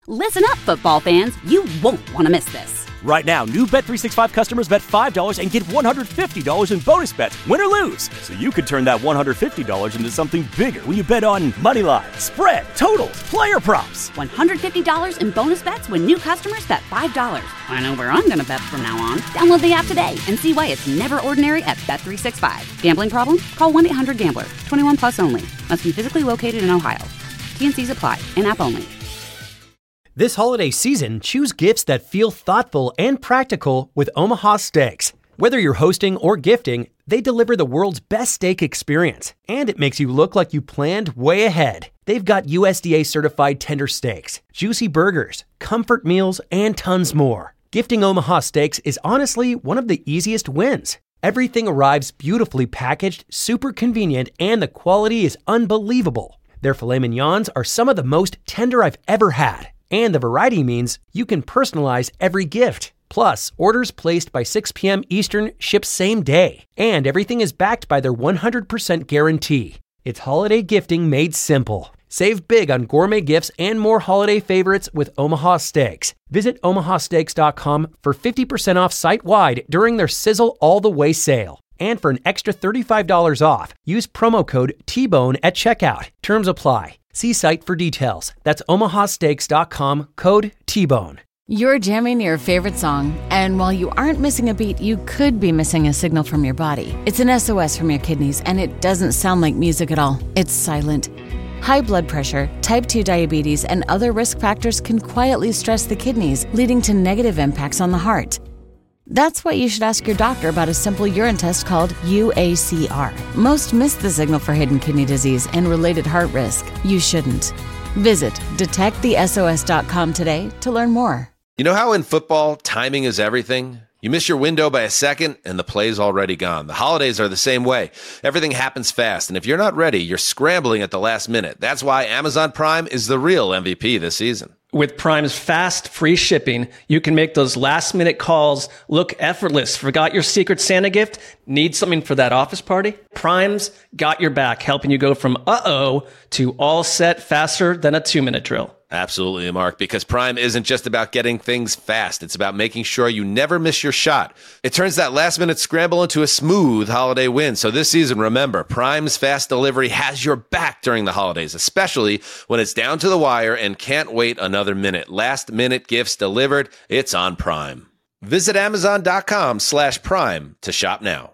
Listen up, football fans. You won't want to miss this. Right now, new Bet365 customers bet $5 and get $150 in bonus bets, win or lose. So you could turn that $150 into something bigger when you bet on money line, spread, totals, player props. $150 in bonus bets when new customers bet $5. I know where I'm going to bet from now on. Download the app today and see why it's never ordinary at Bet365. Gambling problem? Call 1-800-GAMBLER. 21 plus only. Must be physically located in Ohio. T&Cs apply. In-app only. This holiday season, choose gifts that feel thoughtful and practical with Omaha Steaks. Whether you're hosting or gifting, they deliver the world's best steak experience, and it makes you look like you planned way ahead. They've got USDA certified tender steaks, juicy burgers, comfort meals, and tons more. Gifting Omaha Steaks is honestly one of the easiest wins. Everything arrives beautifully packaged, super convenient, and the quality is unbelievable. Their filet mignons are some of the most tender I've ever had. And the variety means you can personalize every gift. Plus, orders placed by 6 p.m. Eastern ship same day. And everything is backed by their 100% guarantee. It's holiday gifting made simple. Save big on gourmet gifts and more holiday favorites with Omaha Steaks. Visit omahasteaks.com for 50% off site-wide during their Sizzle All the Way sale. And for an extra $35 off, use promo code TBONE at checkout. Terms apply. See site for details. That's omahasteaks.com, code TBONE. You're jamming your favorite song, and while you aren't missing a beat, you could be missing a signal from your body. It's an SOS from your kidneys, and it doesn't sound like music at all. It's silent. High blood pressure, type 2 diabetes, and other risk factors can quietly stress the kidneys, leading to negative impacts on the heart. That's why you should ask your doctor about a simple urine test called UACR. Most miss the signal for hidden kidney disease and related heart risk. You shouldn't. Visit detectthesos.com today to learn more. You know how in football, timing is everything? You miss your window by a second, and the play's already gone. The holidays are the same way. Everything happens fast, and if you're not ready, you're scrambling at the last minute. That's why Amazon Prime is the real MVP this season. With Prime's fast, free shipping, you can make those last-minute calls look effortless. Forgot your Secret Santa gift? Need something for that office party? Prime's got your back, helping you go from uh-oh to all set faster than a 2-minute drill. Absolutely, Mark, because Prime isn't just about getting things fast. It's about making sure you never miss your shot. It turns that last-minute scramble into a smooth holiday win. So this season, remember, Prime's fast delivery has your back during the holidays, especially when it's down to the wire and can't wait another minute. Last-minute gifts delivered, it's on Prime. Visit Amazon.com/Prime to shop now.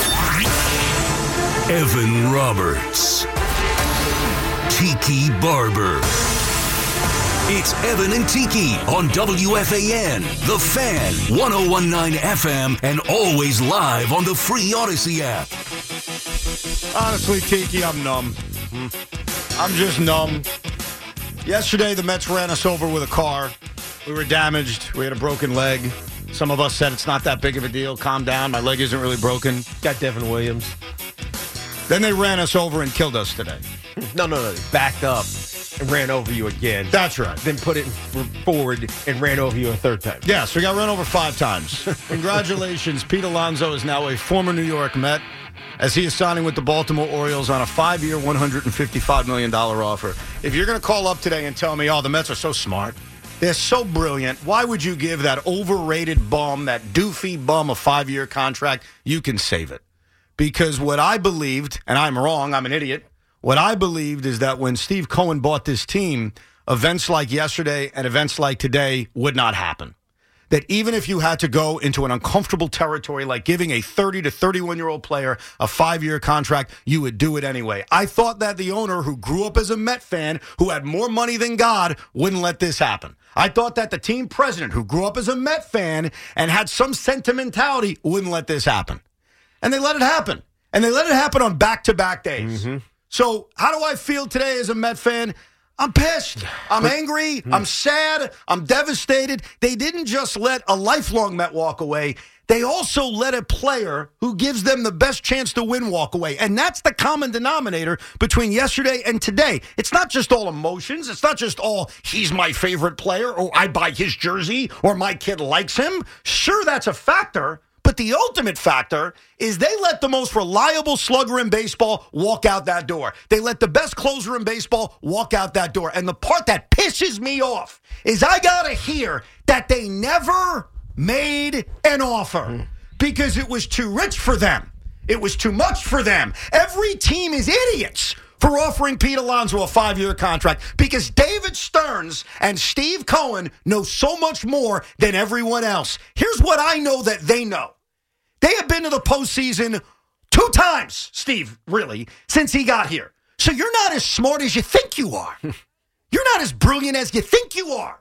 Evan Roberts. Tiki Barber. It's Evan and Tiki on WFAN, The Fan, 101.9 FM, and always live on the free Odyssey app. Honestly, Tiki, I'm numb. I'm just numb. Yesterday, the Mets ran us over with a car. We were damaged. We had a broken leg. Some of us said it's not that big of a deal. Calm down. My leg isn't really broken. Got Devin Williams. Then they ran us over and killed us today. No. Backed up and ran over you again. That's right. Then put it forward and ran over you a third time. Yes, we got run over 5 times. Congratulations. Pete Alonso is now a former New York Met, as he is signing with the Baltimore Orioles on a 5-year, $155 million offer. If you're going to call up today and tell me, the Mets are so smart, they're so brilliant, why would you give that overrated bum, that doofy bum, a 5-year contract? You can save it. Because what I believed, and I'm wrong, I'm an idiot, what I believed is that when Steve Cohen bought this team, events like yesterday and events like today would not happen. That even if you had to go into an uncomfortable territory like giving a 30 to 31-year-old player a 5-year contract, you would do it anyway. I thought that the owner, who grew up as a Met fan, who had more money than God, wouldn't let this happen. I thought that the team president, who grew up as a Met fan and had some sentimentality, wouldn't let this happen. And they let it happen. And they let it happen on back-to-back days. Mm-hmm. So how do I feel today as a Met fan? I'm pissed. I'm angry. I'm sad. I'm devastated. They didn't just let a lifelong Met walk away. They also let a player who gives them the best chance to win walk away. And that's the common denominator between yesterday and today. It's not just all emotions. It's not just all, he's my favorite player, or I buy his jersey, or my kid likes him. Sure, that's a factor. But But the ultimate factor is they let the most reliable slugger in baseball walk out that door. They let the best closer in baseball walk out that door. And the part that pisses me off is I got to hear that they never made an offer because it was too rich for them. It was too much for them. Every team is idiots for offering Pete Alonso a 5-year contract because David Stearns and Steve Cohen know so much more than everyone else. Here's what I know that they know. They have been to the postseason 2 times, Steve, really, since he got here. So you're not as smart as you think you are. You're not as brilliant as you think you are.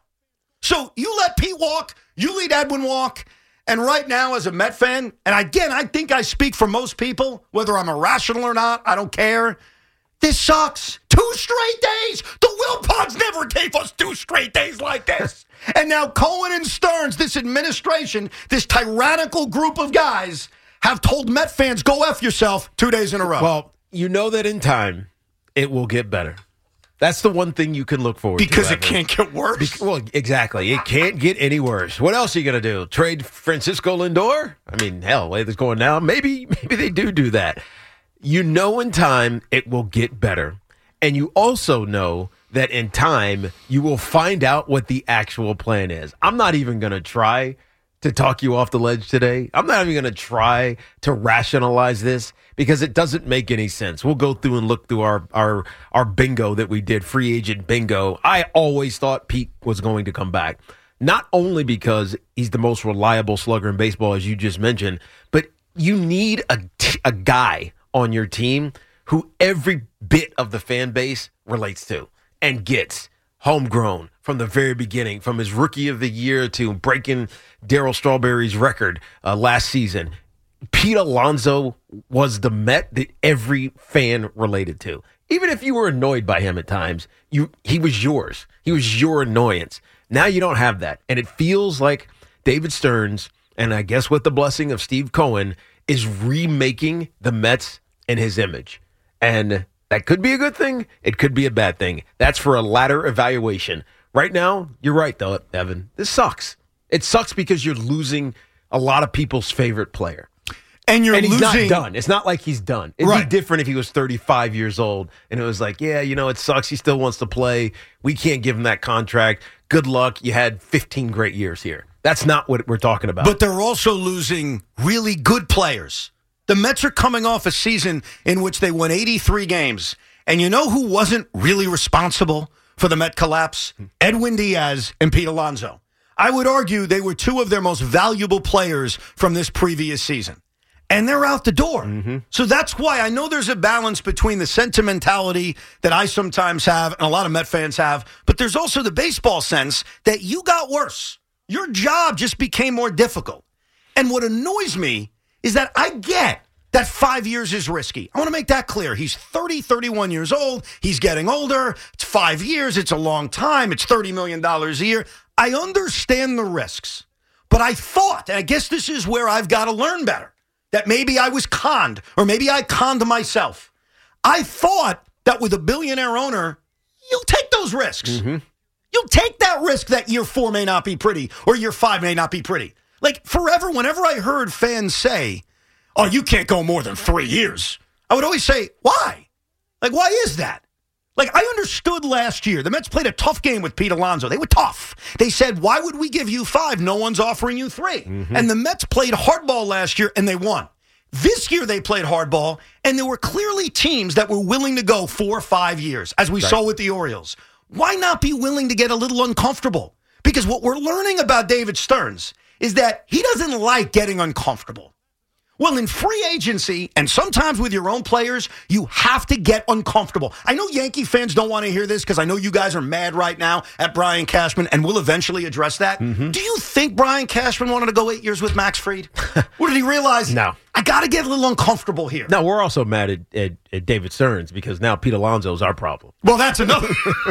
So you let Pete walk, you let Edwin walk, and right now as a Met fan, and again, I think I speak for most people, whether I'm irrational or not, I don't care. This sucks. 2 straight days. The Wilpons never gave us 2 straight days like this. And now Cohen and Stearns, this administration, this tyrannical group of guys, have told Met fans, go F yourself 2 days in a row. Well, you know that in time, it will get better. That's the one thing you can look forward to. Because it can't get worse. Well, exactly. It can't get any worse. What else are you going to do? Trade Francisco Lindor? I mean, hell, the way it's going now, maybe they do that. You know in time it will get better. And you also know that in time you will find out what the actual plan is. I'm not even going to try to talk you off the ledge today. I'm not even going to try to rationalize this because it doesn't make any sense. We'll go through and look through our bingo that we did, free agent bingo. I always thought Pete was going to come back. Not only because he's the most reliable slugger in baseball, as you just mentioned, but you need a guy on your team who every bit of the fan base relates to and gets homegrown from the very beginning, from his rookie of the year to breaking Darryl Strawberry's record last season. Pete Alonso was the Met that every fan related to. Even if you were annoyed by him at times, he was yours. He was your annoyance. Now you don't have that. And it feels like David Stearns, and I guess with the blessing of Steve Cohen, is remaking the Mets in his image. And that could be a good thing. It could be a bad thing. That's for a latter evaluation. Right now, you're right, though, Evan. This sucks. It sucks because you're losing a lot of people's favorite player. And he's losing. Not done. It's not like he's done. It'd be different if he was 35 years old and it was like, yeah, it sucks. He still wants to play. We can't give him that contract. Good luck. You had 15 great years here. That's not what we're talking about. But they're also losing really good players. The Mets are coming off a season in which they won 83 games. And you know who wasn't really responsible for the Met collapse? Edwin Diaz and Pete Alonso. I would argue they were 2 of their most valuable players from this previous season. And they're out the door. Mm-hmm. So that's why I know there's a balance between the sentimentality that I sometimes have and a lot of Met fans have, but there's also the baseball sense that you got worse. Your job just became more difficult. And what annoys me is that I get that 5 years is risky. I want to make that clear. He's 31 years old. He's getting older. It's 5 years. It's a long time. It's $30 million a year. I understand the risks. But I thought, and I guess this is where I've got to learn better, that maybe I was conned, or maybe I conned myself. I thought that with a billionaire owner, you'll take those risks. Mm-hmm. You'll take that risk that year 4 may not be pretty, or year 5 may not be pretty. Like, forever, whenever I heard fans say, oh, you can't go more than 3 years, I would always say, why? Like, why is that? Like, I understood last year. The Mets played a tough game with Pete Alonso. They were tough. They said, why would we give you 5? No one's offering you 3. Mm-hmm. And the Mets played hardball last year, and they won. This year, they played hardball, and there were clearly teams that were willing to go 4 or 5 years, as we saw with the Orioles. Why not be willing to get a little uncomfortable? Because what we're learning about David Stearns is that he doesn't like getting uncomfortable. Well, in free agency, and sometimes with your own players, you have to get uncomfortable. I know Yankee fans don't want to hear this because I know you guys are mad right now at Brian Cashman, and we'll eventually address that. Mm-hmm. Do you think Brian Cashman wanted to go 8 years with Max Fried? Or did he realize, no, I got to get a little uncomfortable here? No, we're also mad at David Stearns because now Pete Alonso is our problem. Well, that's another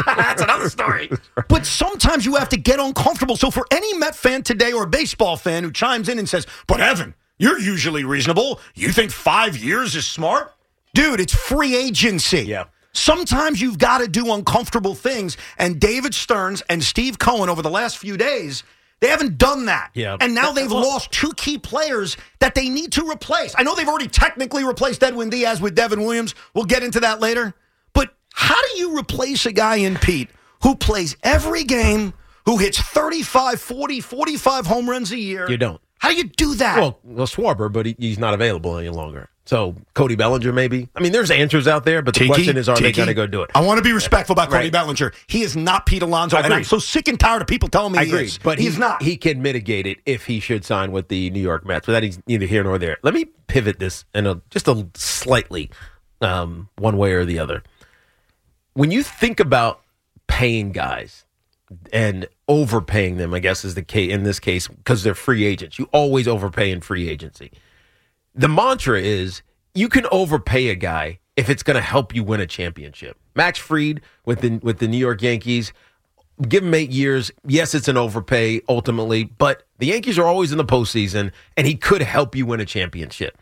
story. But sometimes you have to get uncomfortable. So for any Met fan today or a baseball fan who chimes in and says, but Evan, you're usually reasonable. You think 5 years is smart? Dude, it's free agency. Yeah. Sometimes you've got to do uncomfortable things. And David Stearns and Steve Cohen over the last few days, They haven't done that. Yeah. And now they've lost 2 key players that they need to replace. I know they've already technically replaced Edwin Diaz with Devin Williams. We'll get into that later. But how do you replace a guy in Pete who plays every game, who hits 35, 40, 45 home runs a year? You don't. How do you do that? Well, Schwarber, but he's not available any longer. So Cody Bellinger, maybe. I mean, there's answers out there, but the question is, are they going to go do it? I want to be respectful about Cody Bellinger. He is not Pete Alonso, and I'm so sick and tired of people telling me he is. But he's not. He can mitigate it if he should sign with the New York Mets. But that is neither here nor there. Let me pivot this in just a slightly one way or the other. When you think about paying guys and overpaying them, I guess is the case in this case, because they're free agents. You always overpay in free agency. The mantra is you can overpay a guy if it's going to help you win a championship. Max Fried with the New York Yankees, give him 8 years. Yes, it's an overpay ultimately, but the Yankees are always in the postseason, and he could help you win a championship.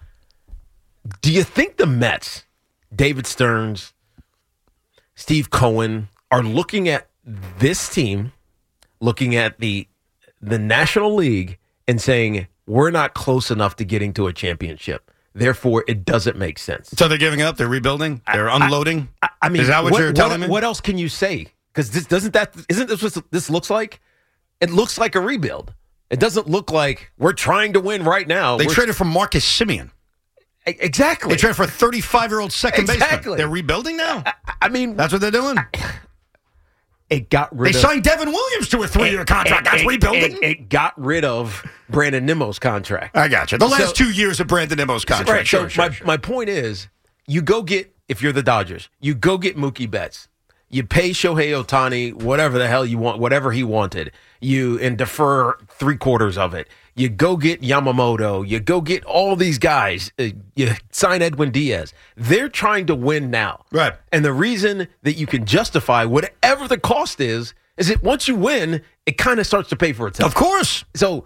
Do you think the Mets, David Stearns, Steve Cohen, are looking at this team, looking at the National League, and saying, we're not close enough to getting to a championship. Therefore, it doesn't make sense. So they're giving up? They're rebuilding? They're unloading? I mean, is that what you're telling me? What else can you say? Because isn't this what this looks like? It looks like a rebuild. It doesn't look like we're trying to win right now. They traded for Marcus Semien. Exactly. They traded for a 35-year-old second baseman. Exactly. They're rebuilding now? I mean, that's what they're doing? It got rid They signed Devin Williams to a 3-year contract. That's rebuilding? It got rid of Brandon Nimmo's contract. I got you. The last 2 years of Brandon Nimmo's contract. Right. My point is, you go get, if you're the Dodgers, you go get Mookie Betts. You pay Shohei Ohtani whatever the hell you want, whatever he wanted. And defer 3/4 of it. You go get Yamamoto. You go get all these guys. You sign Edwin Diaz. They're trying to win now. Right. And the reason that you can justify whatever the cost is that once you win, it kind of starts to pay for itself. Of course. So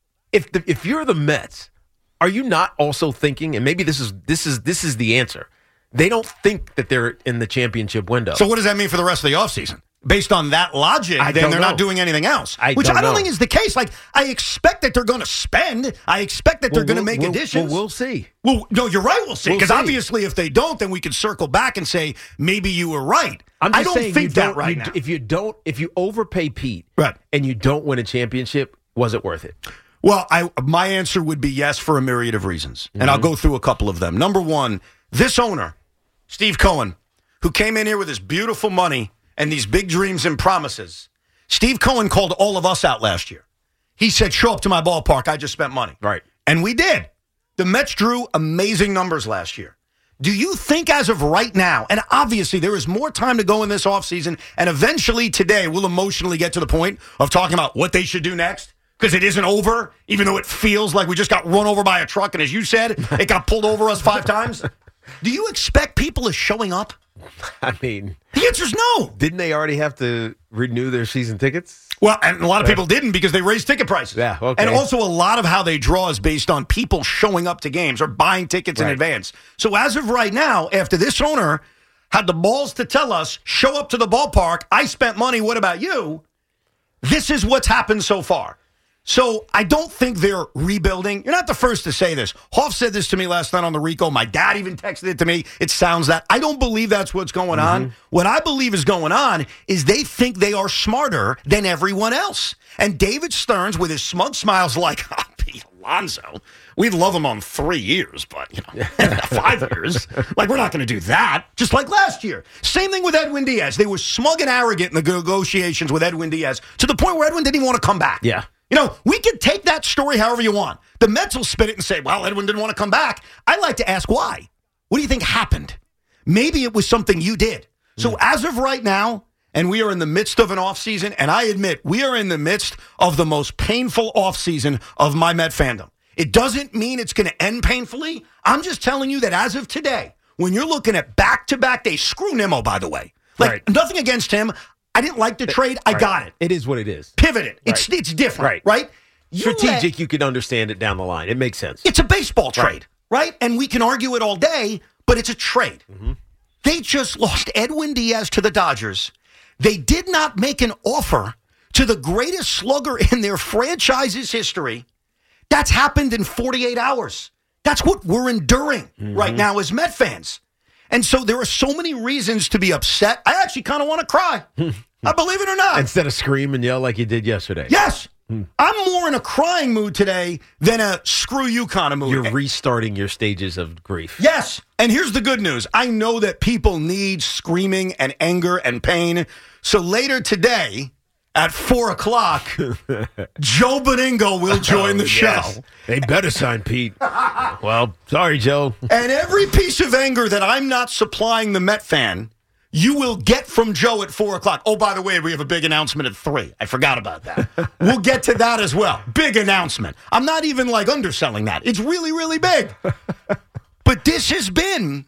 if you're the Mets, are you not also thinking, and maybe this is the answer, they don't think that they're in the championship window. So what does that mean for the rest of the offseason? Based on that logic, then they're not doing anything else. Which I don't think is the case. Like, I expect that they're going to spend. I expect that they're going to make additions. We'll see. Well, no, you're right, we'll see. Because obviously if they don't, then we can circle back and say, maybe you were right. I don't think that right now. If you overpay Pete right, and you don't win a championship, was it worth it? Well, my answer would be yes for a myriad of reasons. And I'll go through a couple of them. Number one, this owner, Steve Cohen, who came in here with his beautiful money and these big dreams and promises. Steve Cohen called all of us out last year. He said, show up to my ballpark. I just spent money. Right. And we did. The Mets drew amazing numbers last year. Do you think as of right now, and obviously there is more time to go in this offseason, and eventually today we'll emotionally get to the point of talking about what they should do next? Because it isn't over, even though it feels like we just got run over by a truck, and as you said, it got pulled over us 5 times. Do you expect people is showing up? I mean, the answer is no. Didn't they already have to renew their season tickets? Well, and a lot of people didn't because they raised ticket prices. Yeah, okay. And also a lot of how they draw is based on people showing up to games or buying tickets in advance. So as of right now, after this owner had the balls to tell us, show up to the ballpark, I spent money, what about you? This is what's happened so far. So I don't think they're rebuilding. You're not the first to say this. Hoff said this to me last night on the Rico. My dad even texted it to me. It sounds that. I don't believe that's what's going on. What I believe is going on is they think they are smarter than everyone else. And David Stearns, with his smug smiles like, Pete Alonso, we'd love him on 3 years, but, 5 years. Like, we're not going to do that. Just like last year. Same thing with Edwin Diaz. They were smug and arrogant in the negotiations with Edwin Diaz to the point where Edwin didn't even want to come back. Yeah. We can take that story however you want. The Mets will spin it and say, well, Edwin didn't want to come back. I like to ask why. What do you think happened? Maybe it was something you did. So as of right now, and we are in the midst of an offseason, and I admit we are in the midst of the most painful offseason of my Met fandom. It doesn't mean it's going to end painfully. I'm just telling you that as of today, when you're looking at back-to-back days, screw Nimmo, by the way. Nothing against him. I didn't like the trade. I got it. It is what it is. Pivot it. It's different, right? Strategic, you can understand it down the line. It makes sense. It's a baseball trade, right? And we can argue it all day, but it's a trade. They just lost Edwin Diaz to the Dodgers. They did not make an offer to the greatest slugger in their franchise's history. That's happened in 48 hours. That's what we're enduring right now as Met fans. And so there are so many reasons to be upset. I actually kind of want to cry. I believe it or not. Instead of scream and yell like you did yesterday. Yes. I'm more in a crying mood today than a screw you kind of mood. You're restarting your stages of grief. Yes. And here's the good news. I know that people need screaming and anger and pain. So later today at 4 o'clock, Joe Beningo will join the show. They better sign Pete. Well, sorry, Joe. And every piece of anger that I'm not supplying the Met fan, you will get from Joe at 4 o'clock. Oh, by the way, we have a big announcement at 3. I forgot about that. We'll get to that as well. Big announcement. I'm not even underselling that. It's really, really big. But this has been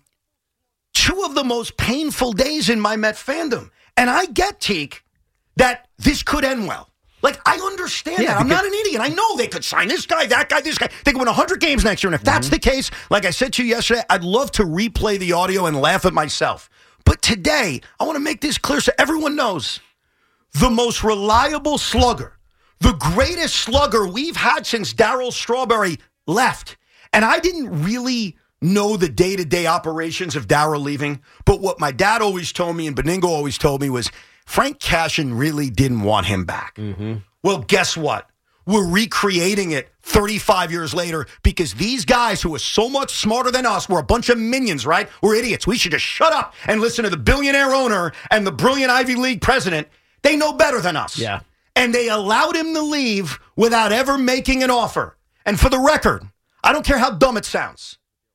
2 of the most painful days in my Met fandom. And I get, Teak, that this could end well. I understand that. I'm not an idiot. I know they could sign this guy, that guy, this guy. They could win 100 games next year. And if that's the case, like I said to you yesterday, I'd love to replay the audio and laugh at myself. But today, I want to make this clear so everyone knows. The most reliable slugger, the greatest slugger we've had since Darryl Strawberry left. And I didn't really know the day-to-day operations of Darryl leaving, but what my dad always told me and Beningo always told me was Frank Cashin really didn't want him back. Well, guess what? We're recreating it 35 years later because these guys who are so much smarter than us, we're a bunch of minions, right? We're idiots. We should just shut up and listen to the billionaire owner and the brilliant Ivy League president. They know better than us. Yeah. And they allowed him to leave without ever making an offer. And for the record, I don't care how dumb it sounds,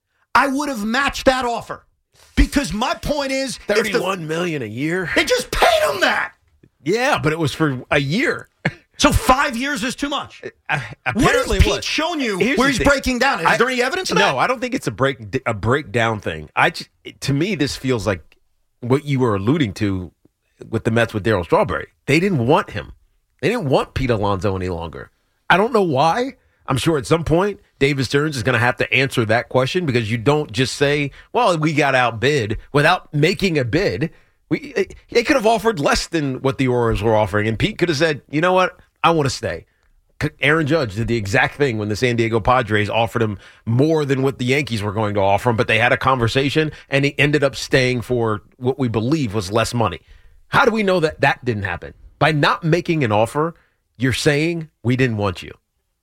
I would have matched that offer. Because my point is, $31 million a year. They just paid him that. Yeah, but it was for a year. So 5 years is too much. Apparently, what has Pete shown you where he's breaking down? Is there any evidence of that? No, I don't think it's a breakdown thing. To me, this feels like what you were alluding to with the Mets with Darryl Strawberry. They didn't want him. They didn't want Pete Alonso any longer. I don't know why. I'm sure at some point David Stearns is going to have to answer that question because you don't just say, well, we got outbid without making a bid. They could have offered less than what the Orioles were offering, and Pete could have said, you know what, I want to stay. Aaron Judge did the exact thing when the San Diego Padres offered him more than what the Yankees were going to offer him, but they had a conversation, and he ended up staying for what we believe was less money. How do we know that that didn't happen? By not making an offer, you're saying we didn't want you.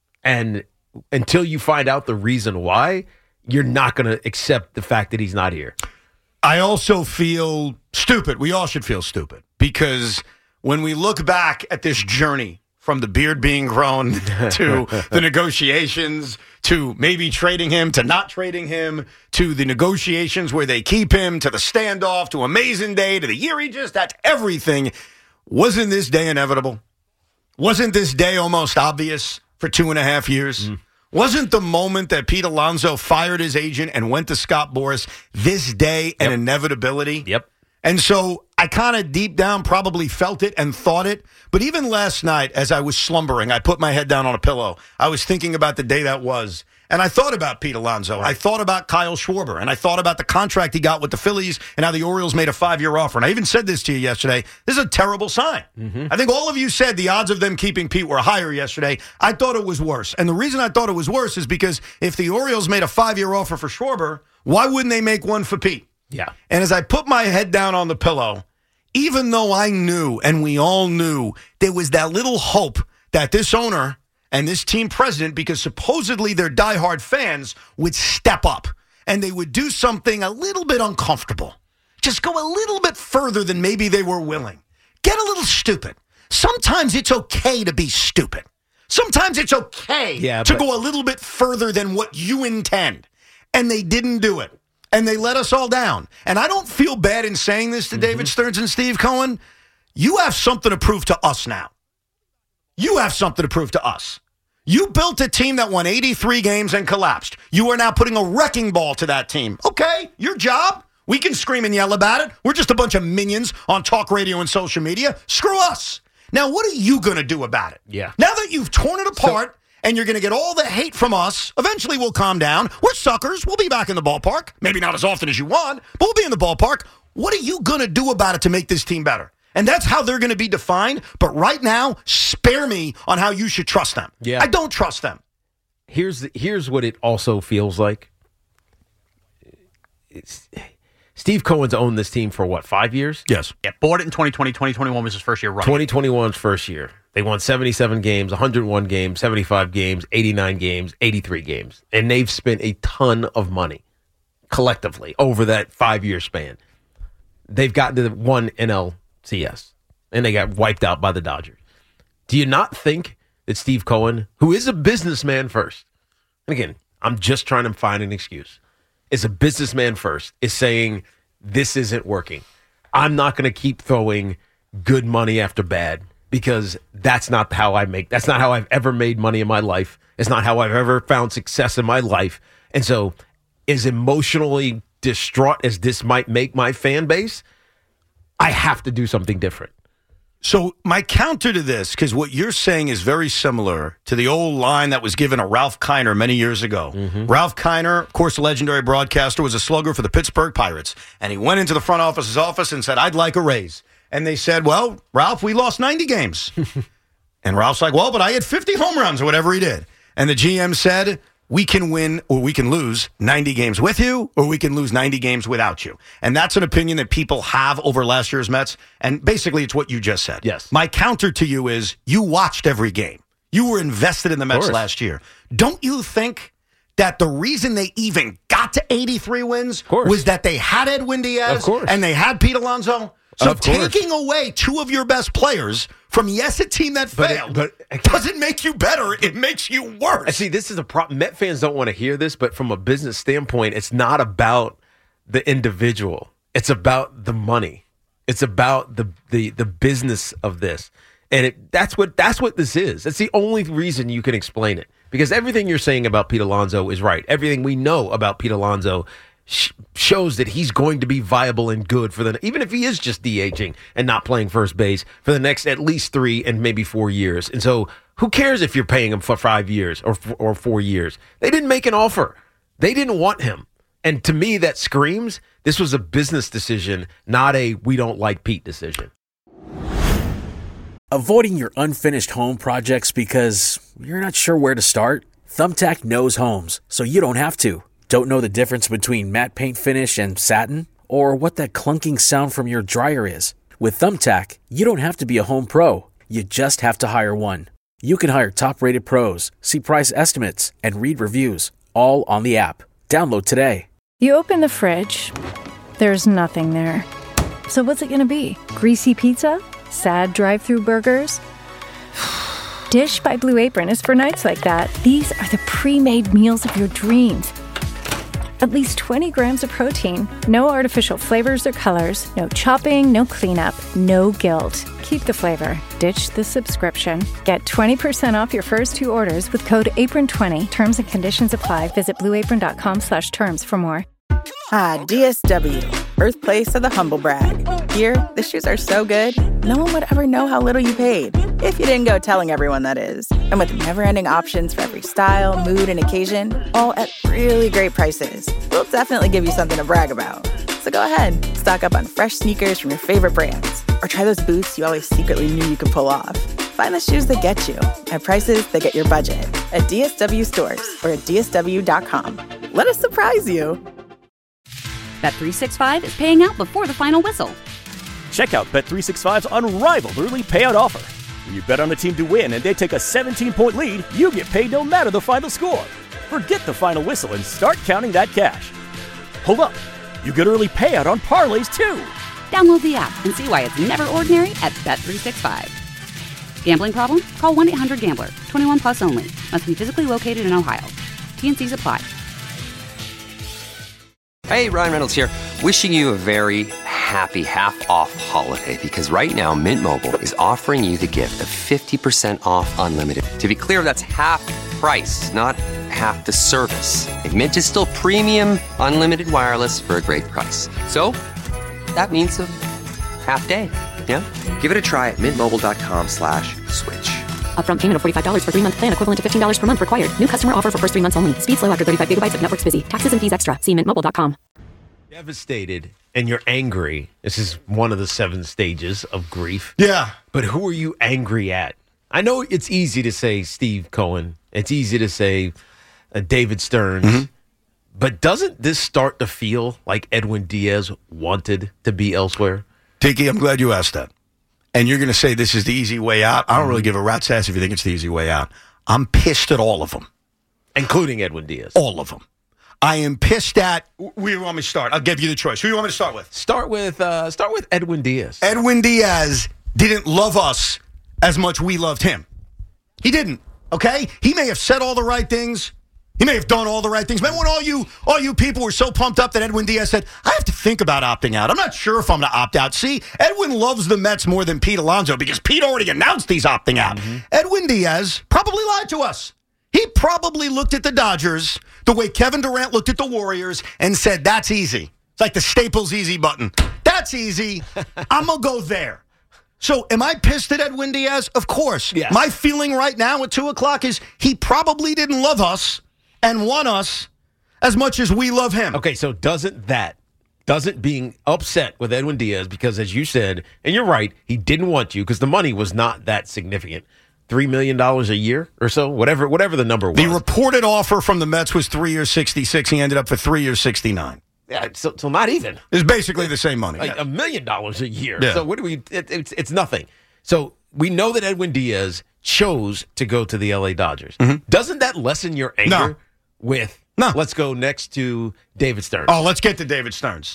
And until you find out the reason why, you're not going to accept the fact that he's not here. I also feel stupid. We all should feel stupid because when we look back at this journey from the beard being grown to the negotiations to maybe trading him to not trading him to the negotiations where they keep him to the standoff to Amazing Day to the year he just, that's everything. Wasn't this day inevitable? Wasn't this day almost obvious for 2.5 years? Wasn't the moment that Pete Alonso fired his agent and went to Scott Boras this day an inevitability? Yep. And so I kind of deep down probably felt it and thought it. But even last night as I was slumbering, I put my head down on a pillow. I was thinking about the day that was. And I thought about Pete Alonso. I thought about Kyle Schwarber. And I thought about the contract he got with the Phillies and how the Orioles made a 5-year offer. And I even said this to you yesterday. This is a terrible sign. I think all of you said the odds of them keeping Pete were higher yesterday. I thought it was worse. And the reason I thought it was worse is because if the Orioles made a 5-year offer for Schwarber, why wouldn't they make one for Pete? Yeah. And as I put my head down on the pillow, even though I knew and we all knew there was that little hope that this owner and this team president, because supposedly they're diehard fans, would step up and they would do something a little bit uncomfortable. Just go a little bit further than maybe they were willing. Get a little stupid. Sometimes it's okay to be stupid. Sometimes it's okay to go a little bit further than what you intend. And they didn't do it. And they let us all down. And I don't feel bad in saying this to David Stearns and Steve Cohen. You have something to prove to us now. You have something to prove to us. You built a team that won 83 games and collapsed. You are now putting a wrecking ball to that team. Okay, your job. We can scream and yell about it. We're just a bunch of minions on talk radio and social media. Screw us. Now, what are you going to do about it? Yeah. Now that you've torn it apart and you're going to get all the hate from us, eventually we'll calm down. We're suckers. We'll be back in the ballpark. Maybe not as often as you want, but we'll be in the ballpark. What are you going to do about it to make this team better? And that's how they're going to be defined. But right now, spare me on how you should trust them. Yeah. I don't trust them. Here's what it also feels like. Steve Cohen's owned this team for what, 5 years? Yes. Yeah, bought it in 2020. 2021 was his first year running. 2021's first year. They won 77 games, 101 games, 75 games, 89 games, 83 games. And they've spent a ton of money collectively over that 5-year span. They've gotten to one NLCS, and they got wiped out by the Dodgers. Do you not think that Steve Cohen, who is a businessman first, and again, I'm just trying to find an excuse, is a businessman first, is saying, this isn't working. I'm not going to keep throwing good money after bad because that's not how I've ever made money in my life. It's not how I've ever found success in my life. And so, as emotionally distraught as this might make my fan base, I have to do something different. So my counter to this, because what you're saying is very similar to the old line that was given to Ralph Kiner many years ago. Mm-hmm. Ralph Kiner, of course, the legendary broadcaster, was a slugger for the Pittsburgh Pirates. And he went into the front office's office and said, I'd like a raise. And they said, well, Ralph, we lost 90 games. And Ralph's like, well, but I had 50 home runs or whatever he did. And the GM said, we can win or we can lose 90 games with you, or we can lose 90 games without you. And that's an opinion that people have over last year's Mets. And basically, it's what you just said. Yes. My counter to you is you watched every game. You were invested in the Mets last year. Don't you think that the reason they even got to 83 wins was that they had Edwin Diaz and they had Pete Alonso? So taking away two of your best players from, yes, a team that failed, but doesn't make you better. It makes you worse. See, this is a problem. Met fans don't want to hear this, but from a business standpoint, it's not about the individual. It's about the money. It's about the business of this. And that's what this is. That's the only reason you can explain it. Because everything you're saying about Pete Alonso is right. Everything we know about Pete Alonso shows that he's going to be viable and good for even if he is just DHing and not playing first base for the next at least 3 and maybe 4 years. And so who cares if you're paying him for 5 years or 4 years? They didn't make an offer. They didn't want him. And to me, that screams this was a business decision, not a we don't like Pete decision. Avoiding your unfinished home projects because you're not sure where to start? Thumbtack knows homes, so you don't have to. Don't know the difference between matte paint finish and satin? Or what that clunking sound from your dryer is? With Thumbtack, you don't have to be a home pro. You just have to hire one. You can hire top-rated pros, see price estimates, and read reviews, all on the app. Download today. You open the fridge. There's nothing there. So what's it going to be? Greasy pizza? Sad drive-thru burgers? Dish by Blue Apron is for nights like that. These are the pre-made meals of your dreams. At least 20 grams of protein, no artificial flavors or colors, no chopping, no cleanup, no guilt. Keep the flavor. Ditch the subscription. Get 20% off your first 2 orders with code APRON20. Terms and conditions apply. Visit blueapron.com/terms for more. DSW, birthplace of the humble brag. Here, the shoes are so good, no one would ever know how little you paid. If you didn't go telling everyone, that is. And with never-ending options for every style, mood, and occasion, all at really great prices, we'll definitely give you something to brag about. So go ahead, stock up on fresh sneakers from your favorite brands, or try those boots you always secretly knew you could pull off. Find the shoes that get you at prices that get your budget at DSW stores or at DSW.com. Let us surprise you. Bet365 is paying out before the final whistle. Check out Bet365's unrivaled early payout offer. When you bet on a team to win and they take a 17-point lead, you get paid no matter the final score. Forget the final whistle and start counting that cash. Hold up. You get early payout on parlays, too. Download the app and see why it's never ordinary at Bet365. Gambling problem? Call 1-800-GAMBLER. 21 plus only. Must be physically located in Ohio. T&Cs apply. Hey, Ryan Reynolds here. Wishing you a very happy half-off holiday because right now Mint Mobile is offering you the gift of 50% off unlimited. To be clear, that's half price, not half the service. And Mint is still premium unlimited wireless for a great price. So that means a half day. Yeah? Give it a try at mintmobile.com/switch. Upfront payment of $45 for 3-month plan, equivalent to $15 per month required. New customer offer for first 3 months only. Speed slow after 35 gigabytes if network's busy. Taxes and fees extra. See mintmobile.com. Devastated and you're angry. This is one of the 7 stages of grief. Yeah. But who are you angry at? I know it's easy to say Steve Cohen. It's easy to say David Stearns. Mm-hmm. But doesn't this start to feel like Edwin Diaz wanted to be elsewhere? Tiki, I'm glad you asked that. And you're going to say this is the easy way out. I don't really give a rat's ass if you think it's the easy way out. I'm pissed at all of them. Including Edwin Diaz. All of them. I am pissed at. Where do you want me to start? I'll give you the choice. Who do you want me to start with? Start with Edwin Diaz. Edwin Diaz didn't love us as much we loved him. He didn't. Okay? He may have said all the right things. He may have done all the right things. Remember when all you people were so pumped up that Edwin Diaz said, I have to think about opting out. I'm not sure if I'm going to opt out. See, Edwin loves the Mets more than Pete Alonso because Pete already announced he's opting out. Mm-hmm. Edwin Diaz probably lied to us. He probably looked at the Dodgers the way Kevin Durant looked at the Warriors and said, that's easy. It's like the Staples easy button. That's easy. I'm going to go there. So am I pissed at Edwin Diaz? Of course. Yes. My feeling right now at 2 o'clock is he probably didn't love us and want us as much as we love him. Okay, so doesn't being upset with Edwin Diaz because, as you said, and you're right, he didn't want you because the money was not that significant. $3 million a year or so, whatever the number was. The reported offer from the Mets was 3 years, 66. He ended up for 3 years, 69. Yeah, so not even. It's basically the same money. Like $1 million a year. Yeah. So what do we? It's nothing. So we know that Edwin Diaz chose to go to the LA Dodgers. Mm-hmm. Doesn't that lessen your anger No. Let's go next to David Stearns. Oh, let's get to David Stearns.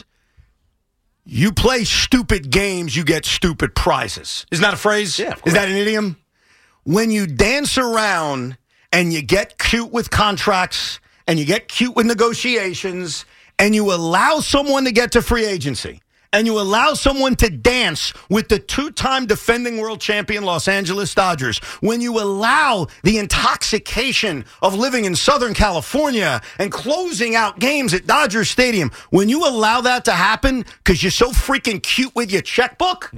You play stupid games, you get stupid prizes. Isn't that a phrase? Yeah, of course. Is that an idiom? When you dance around and you get cute with contracts and you get cute with negotiations and you allow someone to get to free agency and you allow someone to dance with the 2-time defending world champion Los Angeles Dodgers, when you allow the intoxication of living in Southern California and closing out games at Dodger Stadium, when you allow that to happen because you're so freaking cute with your checkbook,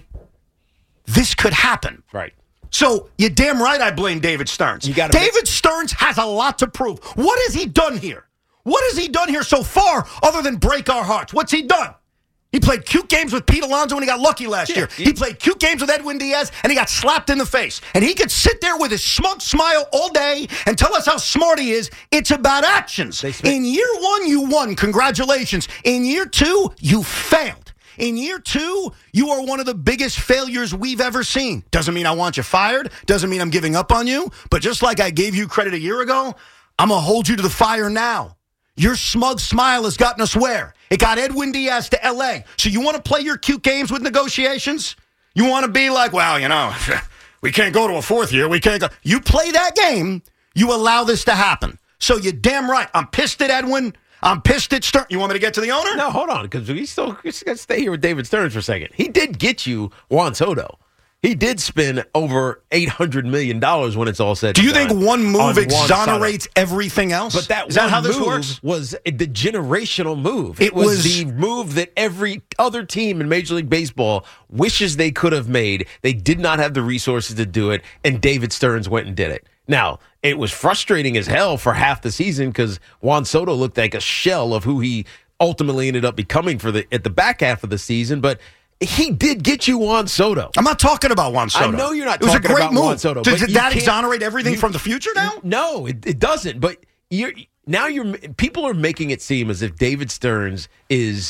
this could happen. Right. So you're damn right I blame David Stearns. David Stearns has a lot to prove. What has he done here? What has he done here so far other than break our hearts? What's he done? He played cute games with Pete Alonso and he got lucky last year. He played cute games with Edwin Diaz and he got slapped in the face. And he could sit there with his smug smile all day and tell us how smart he is. It's about actions. In year 1, you won. Congratulations. In year 2, you failed. In year 2, you are one of the biggest failures we've ever seen. Doesn't mean I want you fired. Doesn't mean I'm giving up on you. But just like I gave you credit a year ago, I'm going to hold you to the fire now. Your smug smile has gotten us where? It got Edwin Diaz to L.A. So you want to play your cute games with negotiations? You want to be like, well, we can't go to a 4th year. We can't go. You play that game, you allow this to happen. So you're damn right. I'm pissed at Edwin. I'm pissed at Stearns. You want me to get to the owner? No, hold on, because we still got to stay here with David Stearns for a second. He did get you Juan Soto. He did spend over $800 million when it's all said and done. Do you think one move exonerates everything else? But that is that how this works? Was the generational move. It was the move that every other team in Major League Baseball wishes they could have made. They did not have the resources to do it, and David Stearns went and did it. Now, it was frustrating as hell for half the season because Juan Soto looked like a shell of who he ultimately ended up becoming at the back half of the season, but he did get you Juan Soto. I'm not talking about Juan Soto. I know you're not talking about Juan Soto. Did that exonerate everything from the future now? No, it doesn't. But people are making it seem as if David Stearns is,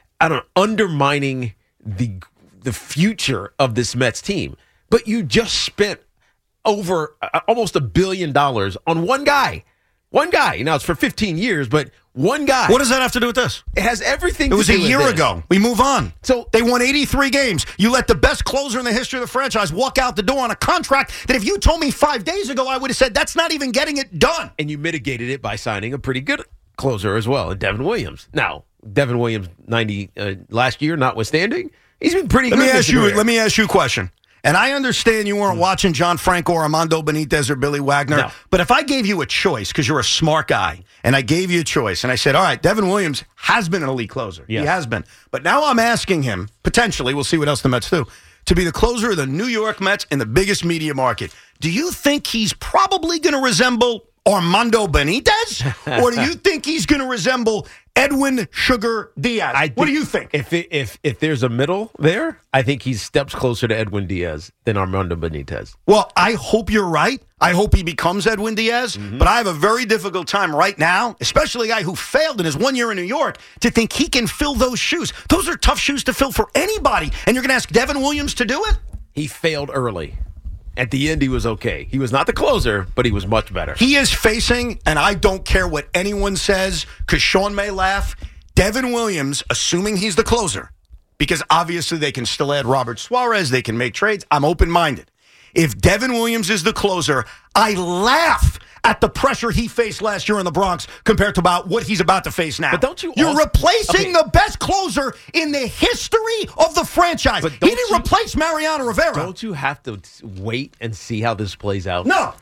undermining the future of this Mets team. But you just spent over almost $1 billion on one guy. One guy. Now, it's for 15 years, but one guy. What does that have to do with this? It has everything to do with this. It this. was a year ago. We move on. So they won 83 games. You let the best closer in the history of the franchise walk out the door on a contract that if you told me 5 days ago, I would have said, that's not even getting it done. And you mitigated it by signing a pretty good closer as well, Devin Williams. Now, Devin Williams, 90 last year, notwithstanding, he's been pretty good. Let me ask you a question. And I understand you weren't watching John Franco or Armando Benitez or Billy Wagner. No. But if I gave you a choice, because you're a smart guy, and I gave you a choice, and I said, all right, Devin Williams has been an elite closer. Yes. He has been. But now I'm asking him, potentially, we'll see what else the Mets do, to be the closer of the New York Mets in the biggest media market. Do you think he's probably going to resemble Armando Benitez? Or do you think he's going to resemble Edwin Sugar Diaz. What do you think? If there's a middle there, I think he's steps closer to Edwin Diaz than Armando Benitez. Well, I hope you're right. I hope he becomes Edwin Diaz. But I have a very difficult time right now, especially a guy who failed in his 1 year in New York, to think he can fill those shoes. Those are tough shoes to fill for anybody. And you're going to ask Devin Williams to do it? He failed early. At the end, he was okay. He was not the closer, but he was much better. He is facing, and I don't care what anyone says, because Sean may laugh, Devin Williams, assuming he's the closer, because obviously they can still add Robert Suarez, they can make trades. I'm open-minded. If Devin Williams is the closer, I laugh at the pressure he faced last year in the Bronx compared to about what he's about to face now. But don't you? You're replacing the best closer in the history of the franchise. He didn't replace Mariano Rivera. Don't you have to wait and see how this plays out? No.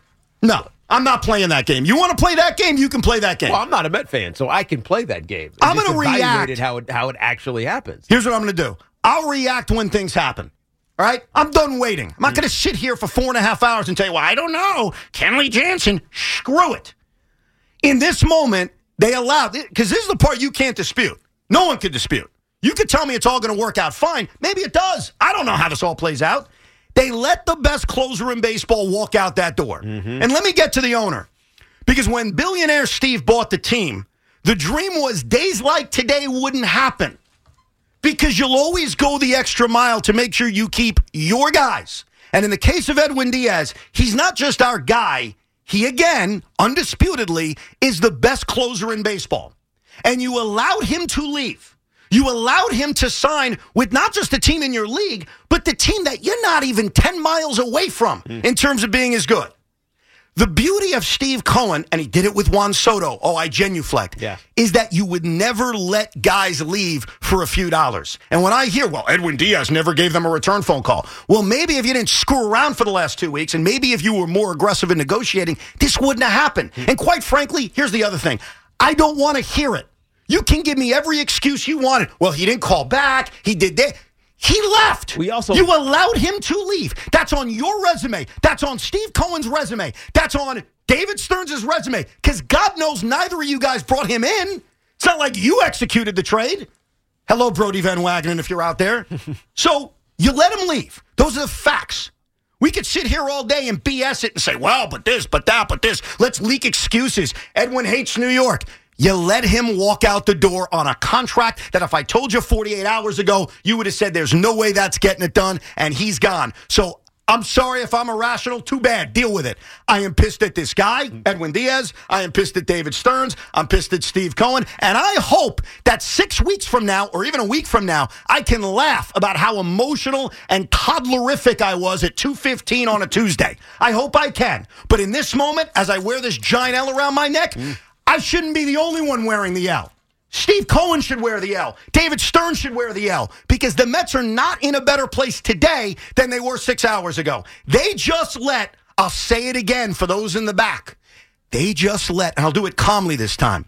I'm not playing that game. You want to play that game? You can play that game. Well, I'm not a Met fan, so I can play that game. I'm going to react how it actually happens. Here's what I'm going to do. I'll react when things happen. All right? I'm done waiting. I'm not going to sit here for 4.5 hours and tell you, well, I don't know. Kenley Jansen, screw it. In this moment, they allowed, because this is the part you can't dispute. No one can dispute. You could tell me it's all going to work out fine. Maybe it does. I don't know how this all plays out. They let the best closer in baseball walk out that door. And let me get to the owner. Because when billionaire Steve bought the team, the dream was days like today wouldn't happen. Because you'll always go the extra mile to make sure you keep your guys. And in the case of Edwin Diaz, he's not just our guy. He, again, undisputedly, is the best closer in baseball. And you allowed him to leave. You allowed him to sign with not just the team in your league, but the team that you're not even 10 miles away from in terms of being as good. The beauty of Steve Cohen, and he did it with Juan Soto, I genuflect, is that you would never let guys leave for a few dollars. And when I hear, well, Edwin Diaz never gave them a return phone call. Well, maybe if you didn't screw around for the last 2 weeks, and maybe if you were more aggressive in negotiating, this wouldn't have happened. And quite frankly, here's the other thing. I don't want to hear it. You can give me every excuse you wanted. Well, he didn't call back. He did that. He left. You allowed him to leave. That's on your resume. That's on Steve Cohen's resume. That's on David Stearns' resume. Because God knows neither of you guys brought him in. It's not like you executed the trade. Hello, Brody Van Wagenen, if you're out there. So you let him leave. Those are the facts. We could sit here all day and BS it and say, well, but this, but that, but this. Let's leak excuses. Edwin hates New York. You let him walk out the door on a contract that if I told you 48 hours ago, you would have said there's no way that's getting it done, and he's gone. So I'm sorry if I'm irrational. Too bad. Deal with it. I am pissed at this guy, Edwin Diaz. I am pissed at David Stearns. I'm pissed at Steve Cohen. And I hope that 6 weeks from now, or even a week from now, I can laugh about how emotional and toddlerific I was at 2:15 on a Tuesday. I hope I can. But in this moment, as I wear this giant L around my neck, I shouldn't be the only one wearing the L. Steve Cohen should wear the L. David Stearns should wear the L. Because the Mets are not in a better place today than they were 6 hours ago. They just let, I'll say it again for those in the back, they just let, and I'll do it calmly this time,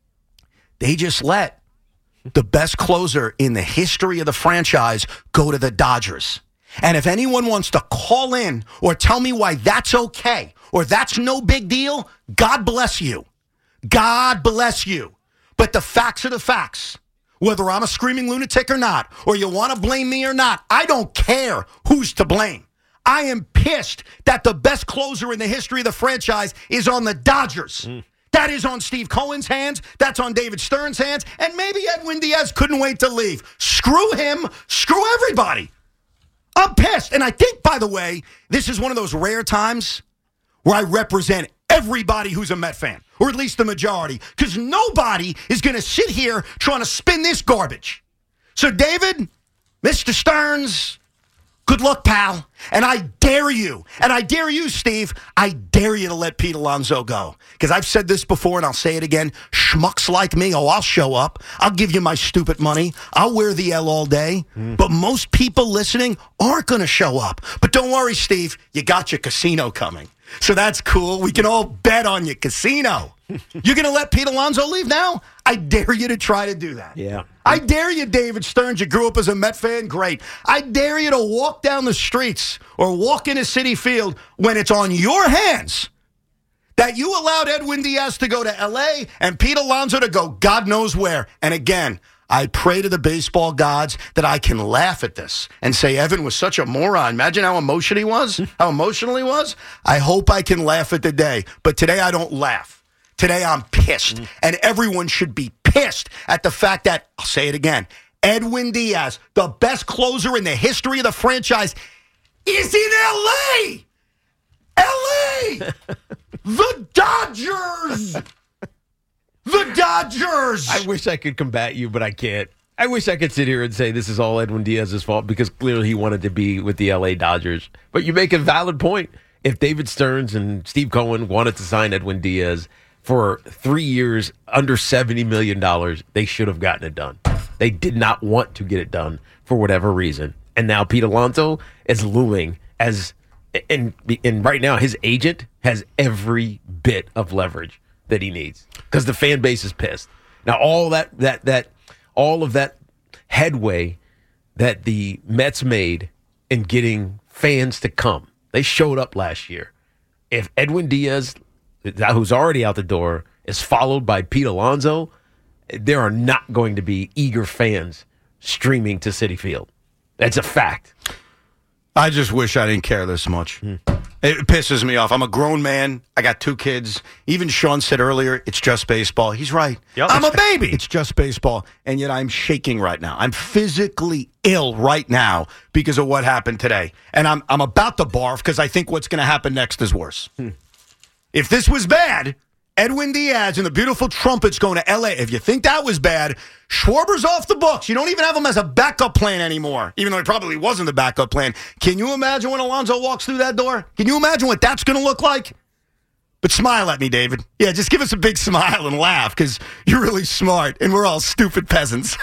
they just let the best closer in the history of the franchise go to the Dodgers. And if anyone wants to call in or tell me why that's okay or that's no big deal, God bless you. God bless you. But the facts are the facts. Whether I'm a screaming lunatic or not, or you want to blame me or not, I don't care who's to blame. I am pissed that the best closer in the history of the franchise is on the Dodgers. That is on Steve Cohen's hands. That's on David Stearns' hands. And maybe Edwin Diaz couldn't wait to leave. Screw him. Screw everybody. I'm pissed. And I think, by the way, this is one of those rare times where I represent everybody who's a Met fan, or at least the majority, because nobody is going to sit here trying to spin this garbage. So, David, Mr. Stearns, good luck, pal. And I dare you, and I dare you, Steve, I dare you to let Pete Alonso go. Because I've said this before, and I'll say it again, schmucks like me, I'll show up. I'll give you my stupid money. I'll wear the L all day. But most people listening aren't going to show up. But don't worry, Steve, you got your casino coming. So that's cool. We can all bet on your casino. You're going to let Pete Alonso leave now? I dare you to try to do that. Yeah. I dare you, David Stearns. You grew up as a Met fan. Great. I dare you to walk down the streets or walk into Citi Field when it's on your hands that you allowed Edwin Diaz to go to L.A. and Pete Alonso to go God knows where. And again, I pray to the baseball gods that I can laugh at this and say Evan was such a moron. Imagine how emotional he was. I hope I can laugh at the day. But today I don't laugh. Today I'm pissed. And everyone should be pissed at the fact that, I'll say it again, Edwin Diaz, the best closer in the history of the franchise, is in L.A. L.A. The Dodgers. The Dodgers! I wish I could combat you, but I can't. I wish I could sit here and say this is all Edwin Diaz's fault because clearly he wanted to be with the L.A. Dodgers. But you make a valid point. If David Stearns and Steve Cohen wanted to sign Edwin Diaz for 3 years, under $70 million, they should have gotten it done. They did not want to get it done for whatever reason. And now Pete Alonso is looming as, and right now his agent has every bit of leverage that he needs because the fan base is pissed. Now all of that headway that the Mets made in getting fans to come, they showed up last year. If Edwin Diaz, who's already out the door, is followed by Pete Alonso, there are not going to be eager fans streaming to Citi Field. That's a fact. I just wish I didn't care this much. It pisses me off. I'm a grown man. I got 2 kids. Even Sean said earlier, it's just baseball. He's right. Yep. I'm a baby. It's just baseball. And yet I'm shaking right now. I'm physically ill right now because of what happened today. And I'm about to barf because I think what's going to happen next is worse. If this was bad, Edwin Diaz and the beautiful Trumpets going to L.A. If you think that was bad, Schwarber's off the books. You don't even have him as a backup plan anymore, even though he probably wasn't the backup plan. Can you imagine when Alonso walks through that door? Can you imagine what that's going to look like? But smile at me, David. Yeah, just give us a big smile and laugh because you're really smart and we're all stupid peasants.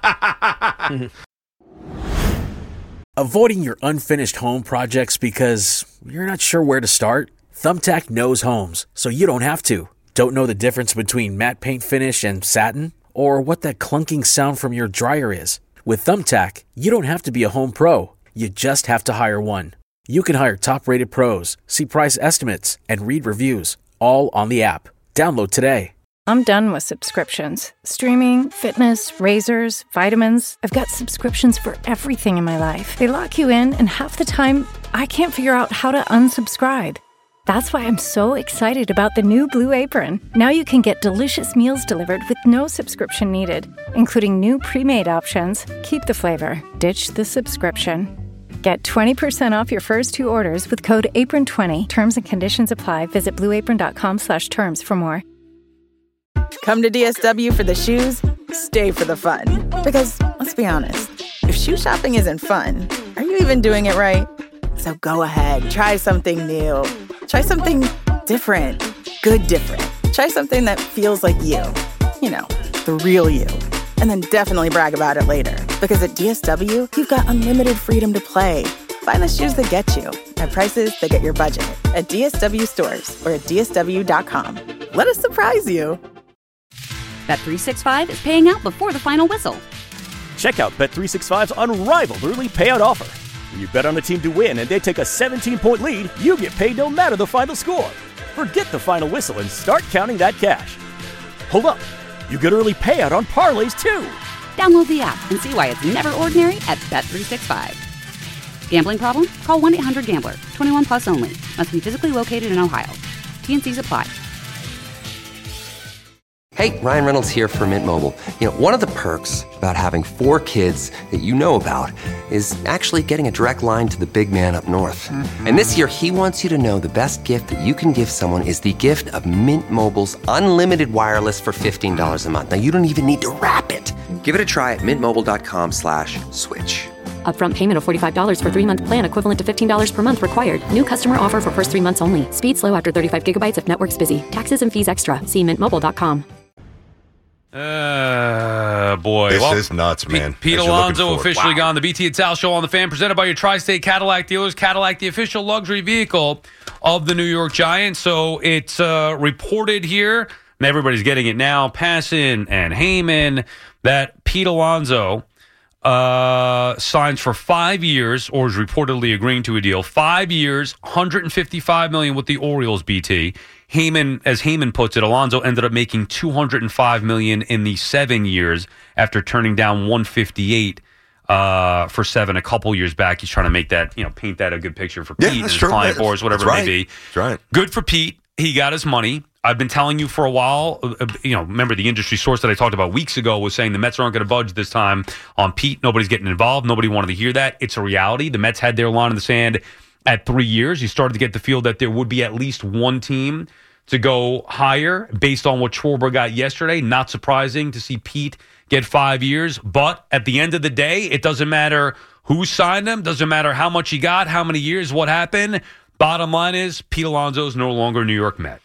Avoiding your unfinished home projects because you're not sure where to start? Thumbtack knows homes, so you don't have to. Don't know the difference between matte paint finish and satin? Or what that clunking sound from your dryer is? With Thumbtack, you don't have to be a home pro. You just have to hire one. You can hire top-rated pros, see price estimates, and read reviews, all on the app. Download today. I'm done with subscriptions. Streaming, fitness, razors, vitamins. I've got subscriptions for everything in my life. They lock you in, and half the time, I can't figure out how to unsubscribe. That's why I'm so excited about the new Blue Apron. Now you can get delicious meals delivered with no subscription needed, including new pre-made options. Keep the flavor, ditch the subscription. Get 20% off your first 2 orders with code APRON20. Terms and conditions apply. Visit blueapron.com/terms for more. Come to DSW for the shoes, stay for the fun. Because, let's be honest, if shoe shopping isn't fun, are you even doing it right? So go ahead, try something new. Try something different. Good different. Try something that feels like you. You know, the real you. And then definitely brag about it later. Because at DSW, you've got unlimited freedom to play. Find the shoes that get you at prices that get your budget at DSW stores or at DSW.com. Let us surprise you. Bet365 is paying out before the final whistle. Check out Bet365's unrivaled early payout offer. When you bet on a team to win and they take a 17-point lead, you get paid no matter the final score. Forget the final whistle and start counting that cash. Hold up. You get early payout on parlays, too. Download the app and see why it's never ordinary at Bet365. Gambling problem? Call 1-800-GAMBLER. 21 plus only. Must be physically located in Ohio. T&Cs apply. Hey, Ryan Reynolds here for Mint Mobile. You know, one of the perks about having 4 kids that you know about is actually getting a direct line to the big man up north. And this year, he wants you to know the best gift that you can give someone is the gift of Mint Mobile's unlimited wireless for $15 a month. Now, you don't even need to wrap it. Give it a try at mintmobile.com/switch. Upfront payment of $45 for 3-month plan equivalent to $15 per month required. New customer offer for first 3 months only. Speed slow after 35 gigabytes if network's busy. Taxes and fees extra. See mintmobile.com. Boy. This is nuts, man. Pete Alonso officially gone. The BT and Sal Show on the Fan, presented by your Tri-State Cadillac dealers. Cadillac, the official luxury vehicle of the New York Giants. So it's reported here, and everybody's getting it now, Passan and Heyman, that Pete Alonso signs for 5 years, or is reportedly agreeing to a deal. 5 years, $155 million with the Orioles. BT Heyman, as Heyman puts it, Alonso ended up making $205 million in the 7 years after turning down $158 for 7 a couple years back. He's trying to make that, paint that a good picture for Pete and his client boards, whatever it may be. That's right. Good for Pete. He got his money. I've been telling you for a while, remember the industry source that I talked about weeks ago was saying the Mets aren't going to budge this time on Pete. Nobody's getting involved. Nobody wanted to hear that. It's a reality. The Mets had their line in the sand at 3 years. You started to get the feel that there would be at least one team to go higher based on what Schwarber got yesterday. Not surprising to see Pete get 5 years. But at the end of the day, it doesn't matter who signed him. Doesn't matter how much he got, how many years, what happened. Bottom line is Pete Alonso is no longer a New York Met.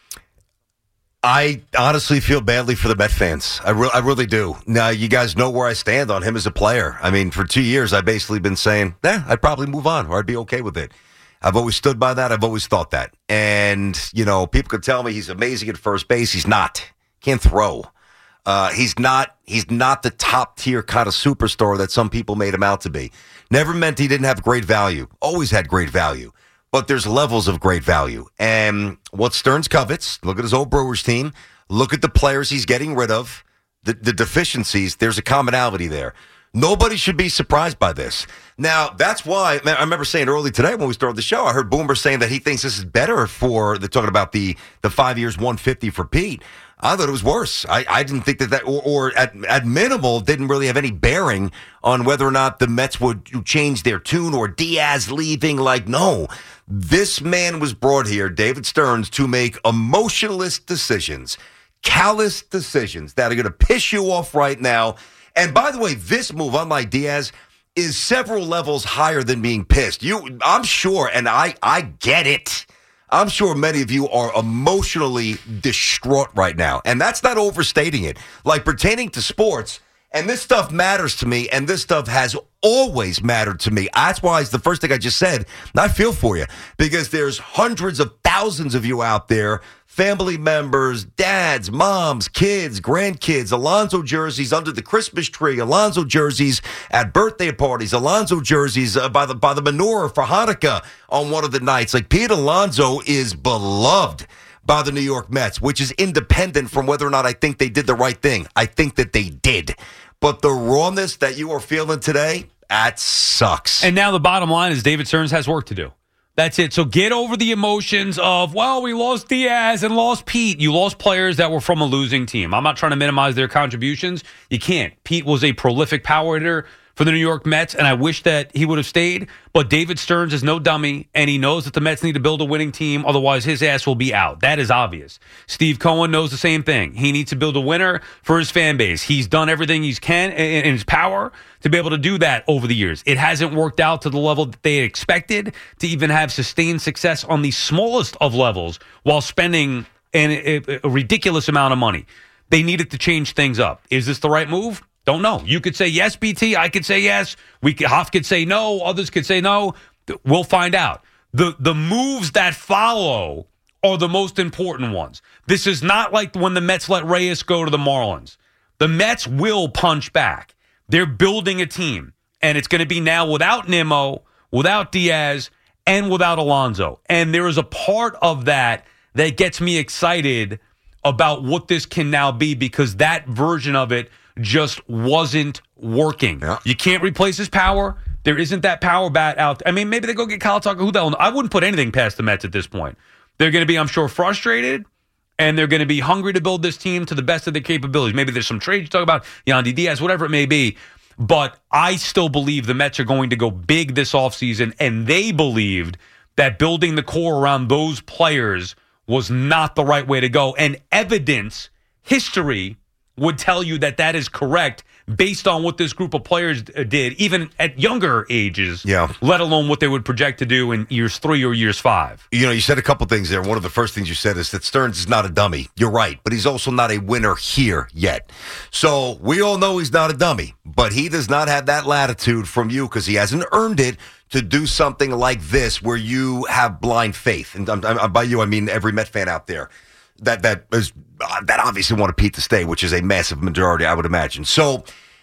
I honestly feel badly for the Met fans. I really do. Now, you guys know where I stand on him as a player. I mean, for 2 years, I've basically been saying, I'd probably move on or I'd be okay with it. I've always stood by that. I've always thought that. And, people could tell me he's amazing at first base. He's not. Can't throw. He's not the top tier kind of superstar that some people made him out to be. Never meant he didn't have great value. Always had great value. But there's levels of great value. And what Stearns covets, look at his old Brewers team, look at the players he's getting rid of, the deficiencies, there's a commonality there. Nobody should be surprised by this. Now, that's why, I remember saying early today when we started the show, I heard Boomer saying that he thinks this is better for, they're talking about the 5 years, 150 for Pete. I thought it was worse. I didn't think that or at minimal, didn't really have any bearing on whether or not the Mets would change their tune or Diaz leaving. No. This man was brought here, David Stearns, to make emotionless decisions, callous decisions that are going to piss you off right now. And by the way, this move, unlike Diaz, is several levels higher than being pissed. I'm sure, and I get it. I'm sure many of you are emotionally distraught right now. And that's not overstating it. Pertaining to sports, and this stuff matters to me, and this stuff has always mattered to me. That's why it's the first thing I just said. And I feel for you, because there's hundreds of thousands of you out there, family members, dads, moms, kids, grandkids, Alonso jerseys under the Christmas tree, Alonso jerseys at birthday parties, Alonso jerseys by the menorah for Hanukkah on one of the nights. Pete Alonso is beloved by the New York Mets, which is independent from whether or not I think they did the right thing. I think that they did. But the rawness that you are feeling today, that sucks. And now the bottom line is David Stearns has work to do. That's it. So get over the emotions of, we lost Diaz and lost Pete. You lost players that were from a losing team. I'm not trying to minimize their contributions. You can't. Pete was a prolific power hitter for the New York Mets, and I wish that he would have stayed. But David Stearns is no dummy, and he knows that the Mets need to build a winning team. Otherwise, his ass will be out. That is obvious. Steve Cohen knows the same thing. He needs to build a winner for his fan base. He's done everything he can in his power to be able to do that over the years. It hasn't worked out to the level that they had expected to even have sustained success on the smallest of levels while spending a ridiculous amount of money. They needed to change things up. Is this the right move? Don't know. You could say yes, BT. I could say yes. Hoff could say no. Others could say no. We'll find out. The moves that follow are the most important ones. This is not like when the Mets let Reyes go to the Marlins. The Mets will punch back. They're building a team, and it's going to be now without Nimmo, without Diaz, and without Alonso. And there is a part of that that gets me excited about what this can now be, because that version of it just wasn't working. Yeah. You can't replace his power. There isn't that power bat out. I mean, maybe they go get Kyle Tucker. Who the hell? I wouldn't put anything past the Mets at this point. They're going to be, I'm sure, frustrated, and they're going to be hungry to build this team to the best of their capabilities. Maybe there's some trades you talk about, Yandy Diaz, whatever it may be. But I still believe the Mets are going to go big this offseason, and they believed that building the core around those players was not the right way to go. And evidence, history, would tell you that that is correct based on what this group of players did, even at younger ages, let alone what they would project to do in years 3 or years 5. You said a couple things there. One of the first things you said is that Stearns is not a dummy. You're right, but he's also not a winner here yet. So we all know he's not a dummy, but he does not have that latitude from you because he hasn't earned it to do something like this where you have blind faith. And by you, I mean every Met fan out there that obviously wanted Pete to stay, which is a massive majority, I would imagine. So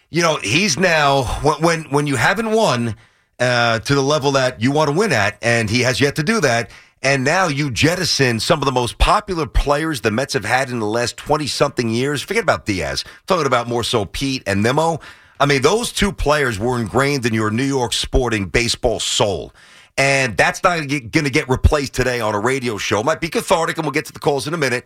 he's now when you haven't won to the level that you want to win at, and he has yet to do that. And now you jettison some of the most popular players the Mets have had in the last 20-something years. Forget about Diaz. I'm talking about more so Pete and Nimmo. I mean, those two players were ingrained in your New York sporting baseball soul. And that's not going to get replaced today on a radio show. It might be cathartic, and we'll get to the calls in a minute.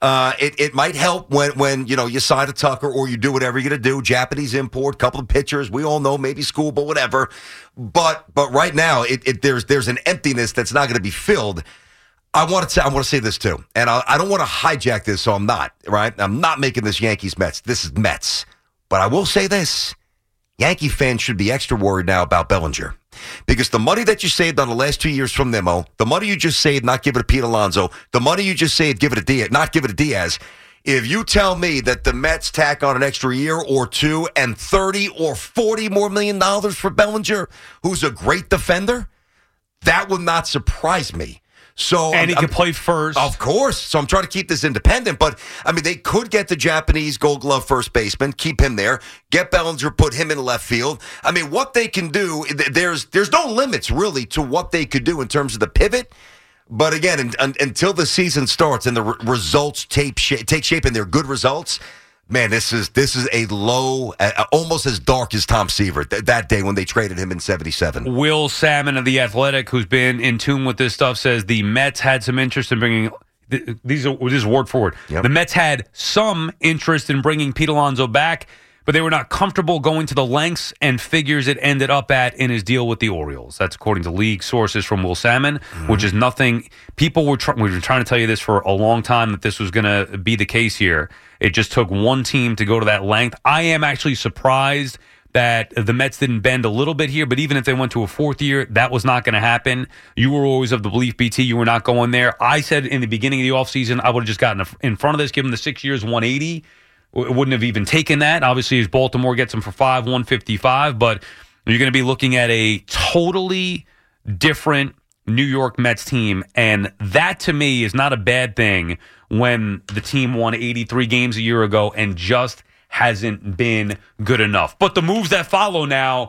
It might help when you sign a Tucker or you do whatever you're going to do. Japanese import, couple of pitchers. We all know, maybe school, but whatever. But right now, there's an emptiness that's not going to be filled. I want to say this too, and I don't want to hijack this, so I'm not. Right? I'm not making this Yankees Mets. This is Mets. But I will say this: Yankee fans should be extra worried now about Bellinger. Because the money that you saved on the last 2 years from Nimmo, the money you just saved, not give it to Pete Alonso, the money you just saved, give it to Diaz, not give it to Diaz. If you tell me that the Mets tack on an extra year or two and $30 or $40 more million for Bellinger, who's a great defender, that would not surprise me. And he could play first. Of course. So I'm trying to keep this independent. But, I mean, they could get the Japanese Gold Glove first baseman, keep him there, get Bellinger, put him in left field. I mean, what they can do, there's no limits, really, to what they could do in terms of the pivot. But, again, until the season starts and the results take shape and they're good results, man, this is a low, almost as dark as Tom Seaver that day when they traded him in 77. Will Salmon of The Athletic, who's been in tune with this stuff, says the Mets had some interest in bringing this is word for word. Yep. The Mets had some interest in bringing Pete Alonso back, but they were not comfortable going to the lengths and figures it ended up at in his deal with the Orioles. That's according to league sources from Will Salmon, which is nothing. People were we've been trying to tell you this for a long time that this was going to be the case here. It just took one team to go to that length. I am actually surprised that the Mets didn't bend a little bit here, but even if they went to a fourth year, that was not going to happen. You were always of the belief, BT, you were not going there. I said in the beginning of the offseason, I would have just gotten in front of this, given the 6 years, 180. It wouldn't have even taken that. Obviously, as Baltimore gets him for 155, but you're going to be looking at a totally different New York Mets team, and that to me is not a bad thing when the team won 83 games a year ago and just hasn't been good enough. But the moves that follow now,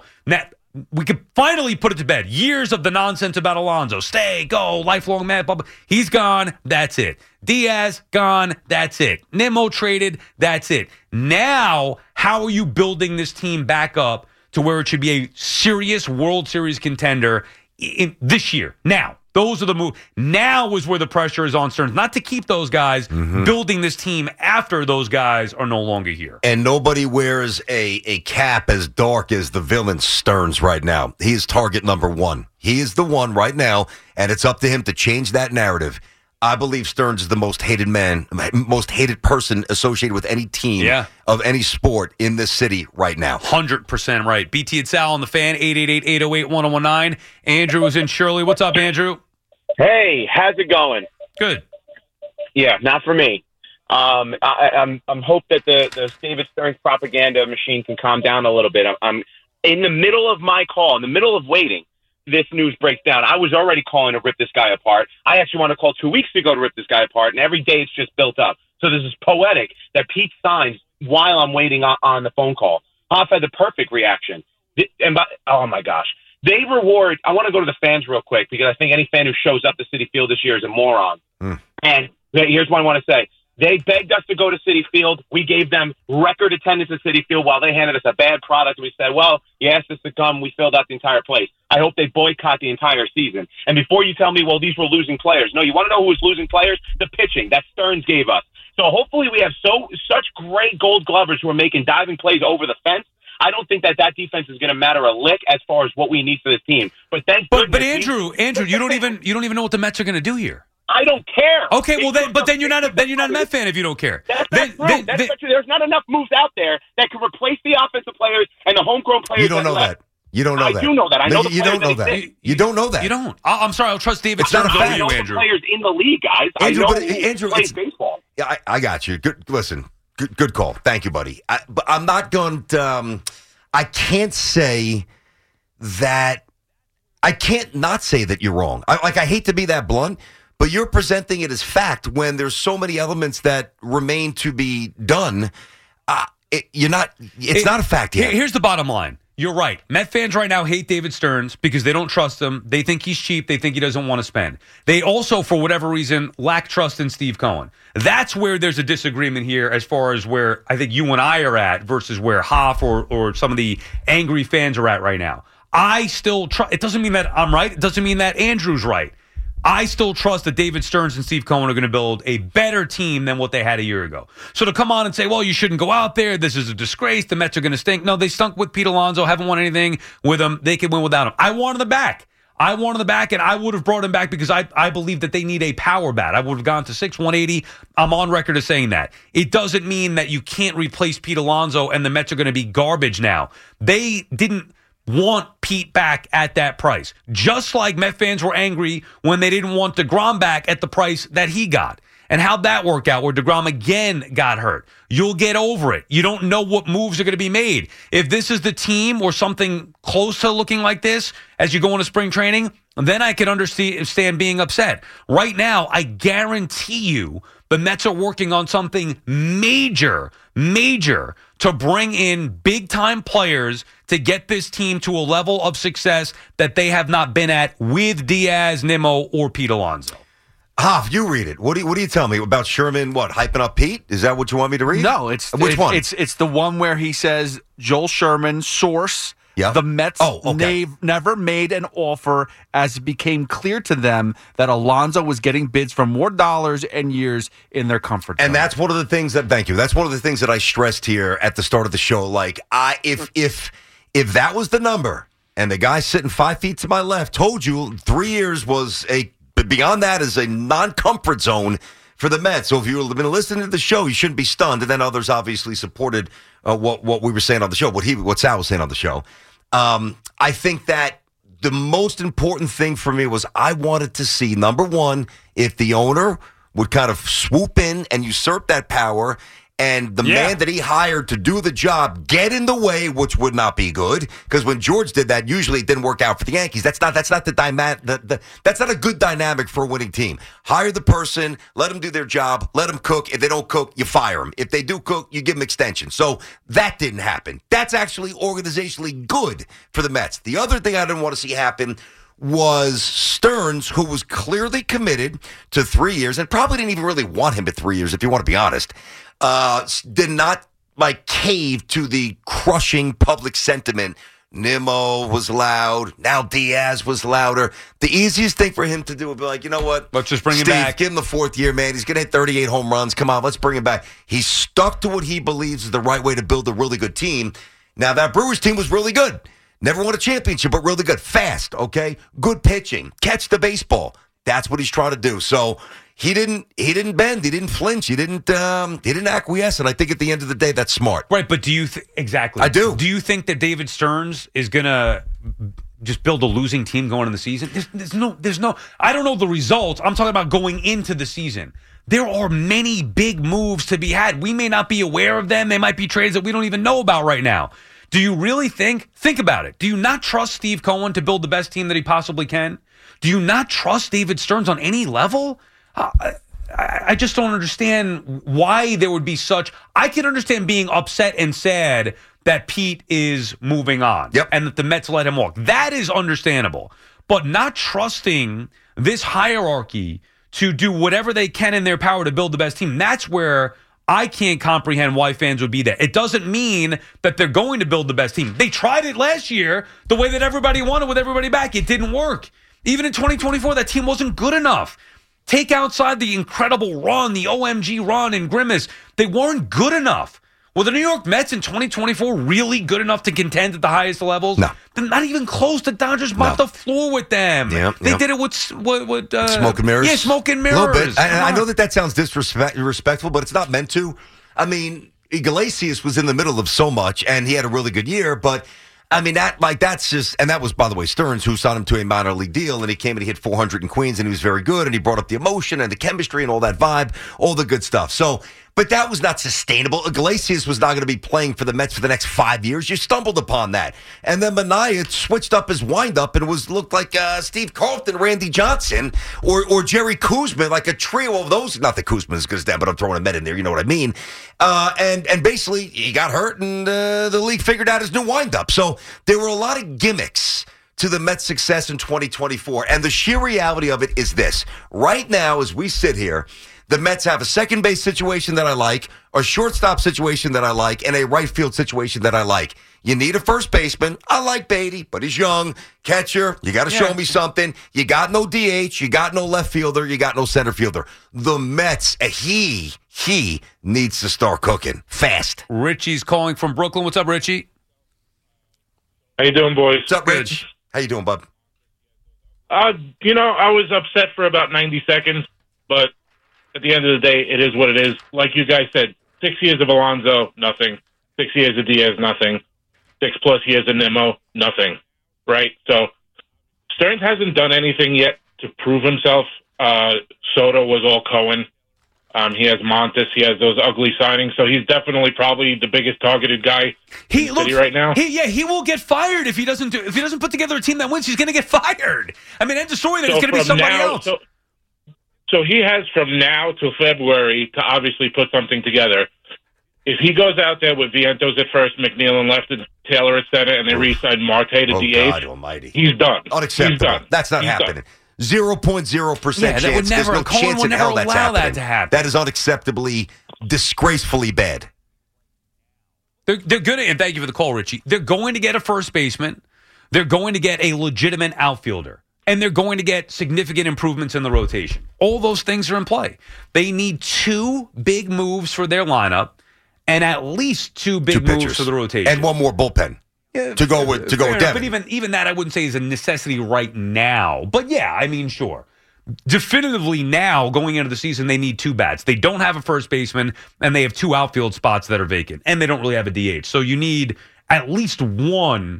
we could finally put it to bed. Years of the nonsense about Alonso. Stay, go, lifelong Met, blah, blah. He's gone. That's it. Diaz, gone. That's it. Nimmo traded. That's it. Now, how are you building this team back up to where it should be a serious World Series contender this year? Now, those are the moves. Now is where the pressure is on Stearns. Not to keep those guys, building this team after those guys are no longer here. And nobody wears a cap as dark as the villain Stearns right now. He is target number one. He is the one right now, and it's up to him to change that narrative. I believe Stearns is the most hated man, most hated person associated with any team of any sport in this city right now. 100% right. BT and Sal on the Fan, 888-808-1019. Andrew is in Shirley. What's up, Andrew? Hey, how's it going? Good. Yeah, not for me. I'm hope that the David Stearns propaganda machine can calm down a little bit. I'm in the middle of my call, in the middle of waiting. This news breaks down. I was already calling to rip this guy apart. I actually want to call 2 weeks ago to rip this guy apart, and every day it's just built up. So this is poetic that Pete signs while I'm waiting on the phone call. Hoff had the perfect reaction. Oh, my gosh. They reward – I want to go to the fans real quick because I think any fan who shows up to Citi Field this year is a moron. And here's what I want to say. They begged us to go to Citi Field. We gave them record attendance at Citi Field while they handed us a bad product. We said, well, you asked us to come. We filled out the entire place. I hope they boycott the entire season. And before you tell me, well, these were losing players. No, you want to know who was losing players? The pitching that Stearns gave us. So hopefully we have such great Gold Glovers who are making diving plays over the fence. I don't think that defense is going to matter a lick as far as what we need for this team. But Andrew, you don't even know what the Mets are going to do here. I don't care. Okay, well then you're not a Met fan if you don't care. That's not true. There's not enough moves out there that can replace the offensive players and the homegrown players. You don't know that. You don't know that. I do know that. I know you don't know that. You don't know that. You don't. I'm sorry. I'll trust David. It's not a fact. Andrew. Players in the league, guys. Andrew, I know Andrew, plays baseball. Yeah, I got you. Good. Listen, good call. Thank you, buddy. But I'm not going to. I can't say that. I can't not say that you're wrong. I hate to be that blunt, but you're presenting it as fact when there's so many elements that remain to be done. It's not a fact yet. Here's the bottom line. You're right. Met fans right now hate David Stearns because they don't trust him. They think he's cheap. They think he doesn't want to spend. They also, for whatever reason, lack trust in Steve Cohen. That's where there's a disagreement here as far as where I think you and I are at versus where Hoff or some of the angry fans are at right now. I still trust. It doesn't mean that I'm right. It doesn't mean that Andrew's right. I still trust that David Stearns and Steve Cohen are going to build a better team than what they had a year ago. So to come on and say, well, you shouldn't go out there. This is a disgrace. The Mets are going to stink. No, they stunk with Pete Alonso. Haven't won anything with him. They can win without him. I wanted them back. And I would have brought him back because I believe that they need a power bat. I would have gone to 6-180. I'm on record as saying that. It doesn't mean that you can't replace Pete Alonso and the Mets are going to be garbage now. They didn't want Pete back at that price. Just like Met fans were angry when they didn't want DeGrom back at the price that he got. And how'd that work out where DeGrom again got hurt? You'll get over it. You don't know what moves are going to be made. If this is the team or something close to looking like this as you go into spring training, then I can understand being upset. Right now, I guarantee you the Mets are working on something major to bring in big-time players to get this team to a level of success that they have not been at with Diaz, Nimmo, or Pete Alonso. Hoff, you read it. What do you tell me about Sherman? What, hyping up Pete? Is that what you want me to read? No, it's which one? It's the one where he says Joel Sherman source. Yeah. The Mets never made an offer as it became clear to them that Alonso was getting bids for more dollars and years in their comfort zone. And that's one of the things that, thank you, that's one of the things that I stressed here at the start of the show. Like, if that was the number and the guy sitting 5 feet to my left told you 3 years was beyond that is a non-comfort zone for the Mets. So if you've been listening to the show, you shouldn't be stunned. And then others obviously supported what we were saying on the show, what Sal was saying on the show. I think that the most important thing for me was I wanted to see, number one, if the owner would kind of swoop in and usurp that power and the man that he hired to do the job get in the way, which would not be good. Because when George did that, usually it didn't work out for the Yankees. That's not that's not a good dynamic for a winning team. Hire the person, let them do their job, let them cook. If they don't cook, you fire them. If they do cook, you give them extension. So that didn't happen. That's actually organizationally good for the Mets. The other thing I didn't want to see happen was Stearns, who was clearly committed to 3 years and probably didn't even really want him at 3 years, if you want to be honest. Did not cave to the crushing public sentiment. Nimmo was loud. Now Diaz was louder. The easiest thing for him to do would be like, you know what? Let's just bring him Steve, back. Give him the fourth year, man. He's going to hit 38 home runs. Come on, let's bring him back. He stuck to what he believes is the right way to build a really good team. Now, that Brewers team was really good. Never won a championship, but really good. Fast, okay? Good pitching. Catch the baseball. That's what he's trying to do. So he didn't bend. He didn't flinch. He didn't acquiesce. And I think at the end of the day, that's smart. Right, but do you exactly? I do. Do you think that David Stearns is gonna just build a losing team going into the season? There's no. I don't know the results. I'm talking about going into the season. There are many big moves to be had. We may not be aware of them. They might be trades that we don't even know about right now. Do you really think about it. Do you not trust Steve Cohen to build the best team that he possibly can? Do you not trust David Stearns on any level? I just don't understand why there would be such. I can understand being upset and sad that Pete is moving on and that the Mets let him walk. That is understandable. But not trusting this hierarchy to do whatever they can in their power to build the best team, that's where I can't comprehend why fans would be there. It doesn't mean that they're going to build the best team. They tried it last year the way that everybody wanted with everybody back. It didn't work. Even in 2024, that team wasn't good enough. Take outside the incredible run, the OMG run and Grimace. They weren't good enough. Were the New York Mets in 2024 really good enough to contend at the highest levels? No. They're not even close. The Dodgers mopped the floor with them. They did it with smoke and mirrors? Yeah, smoke and mirrors. A little bit. I know that sounds disrespectful, but it's not meant to. I mean, Iglesias was in the middle of so much, and he had a really good year, but I mean, that's just, and that was, by the way, Stearns, who signed him to a minor league deal, and he came and he hit 400 in Queens, and he was very good, and he brought up the emotion and the chemistry and all that vibe, all the good stuff. So, But that was not sustainable. Iglesias was not going to be playing for the Mets for the next 5 years. You stumbled upon that. And then Minaya switched up his windup and looked like Steve Carlton, Randy Johnson, or Jerry Kuzma, like a trio of those. Not that Kuzma is good as that, but I'm throwing a Met in there. You know what I mean? And basically, he got hurt, and the league figured out his new windup. So there were a lot of gimmicks to the Mets' success in 2024. And the sheer reality of it is this. Right now, as we sit here, the Mets have a second base situation that I like, a shortstop situation that I like, and a right field situation that I like. You need a first baseman. I like Beatty, but he's young. Catcher, you got to show me something. You got no DH. You got no left fielder. You got no center fielder. The Mets, he needs to start cooking fast. Richie's calling from Brooklyn. What's up, Richie? How you doing, boys? What's up, Rich? How you doing, bud? I was upset for about 90 seconds, but at the end of the day, it is what it is. Like you guys said, 6 years of Alonso, nothing. 6 years of Diaz, nothing. 6+ years of Nimmo, nothing. Right? So Stearns hasn't done anything yet to prove himself. Soto was all Cohen. He has Montes. He has those ugly signings. So he's definitely probably the biggest targeted guy in the city right now. He will get fired if he doesn't put together a team that wins. He's going to get fired. I mean, end of story. That it's going to be somebody else. So he has from now till February to obviously put something together. If he goes out there with Vientos at first, McNeil and left, and Taylor at center, and they re-sign Marte to DH, God almighty. He's done. Unacceptable. He's done. That's not happening. 0.0% chance. There's no chance in hell that's happening. That to happen. That is unacceptably, disgracefully bad. They're going to, and thank you for the call, Richie. They're going to get a first baseman. They're going to get a legitimate outfielder. And they're going to get significant improvements in the rotation. All those things are in play. They need 2 big moves for their lineup and at least 2 big moves for the rotation. And one more bullpen to go with Devin. But even that I wouldn't say is a necessity right now. But yeah, I mean, sure. Definitively now, going into the season, they need 2 bats. They don't have a first baseman, and they have 2 outfield spots that are vacant. And they don't really have a DH. So you need at least one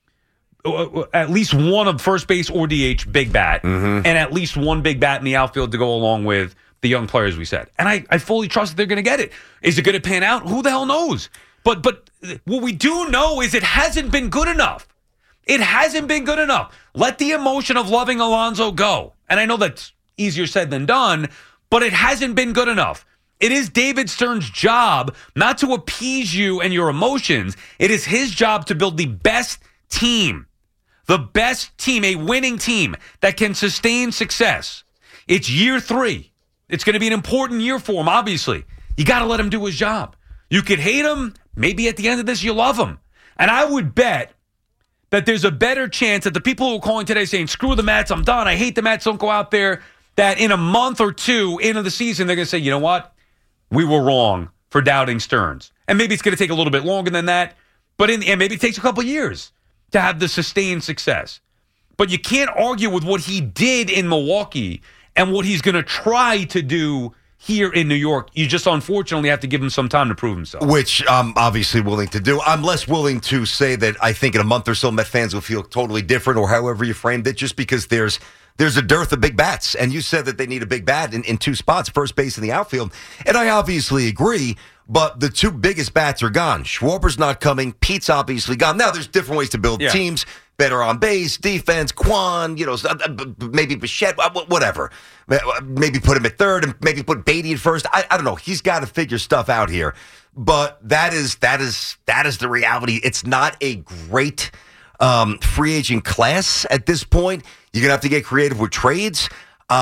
of first base or DH big bat, and at least one big bat in the outfield to go along with the young players we said. And I fully trust that they're going to get it. Is it going to pan out? Who the hell knows? But what we do know is it hasn't been good enough. It hasn't been good enough. Let the emotion of loving Alonso go. And I know that's easier said than done, but it hasn't been good enough. It is David Stearns' job not to appease you and your emotions. It is his job to build the best team. The best team, a winning team that can sustain success. It's year 3. It's going to be an important year for him, obviously. You got to let him do his job. You could hate him. Maybe at the end of this, you love him. And I would bet that there's a better chance that the people who are calling today saying, screw the Mets, I'm done, I hate the Mets, don't go out there, that in a month or 2 into the season, they're going to say, you know what? We were wrong for doubting Stearns. And maybe it's going to take a little bit longer than that, but in the end, maybe it takes a couple years to have the sustained success. But you can't argue with what he did in Milwaukee and what he's going to try to do here in New York. You just unfortunately have to give him some time to prove himself. Which I'm obviously willing to do. I'm less willing to say that I think in a month or so Met fans will feel totally different or however you framed it, just because there's a dearth of big bats. And you said that they need a big bat in 2 spots, first base and the outfield. And I obviously agree. But the 2 biggest bats are gone. Schwarber's not coming. Pete's obviously gone. Now, there's different ways to build teams. Better on base, defense, Kwan, maybe Bichette, whatever. Maybe put him at third and maybe put Beatty at first. I don't know. He's got to figure stuff out here. But that is the reality. It's not a great free agent class at this point. You're going to have to get creative with trades.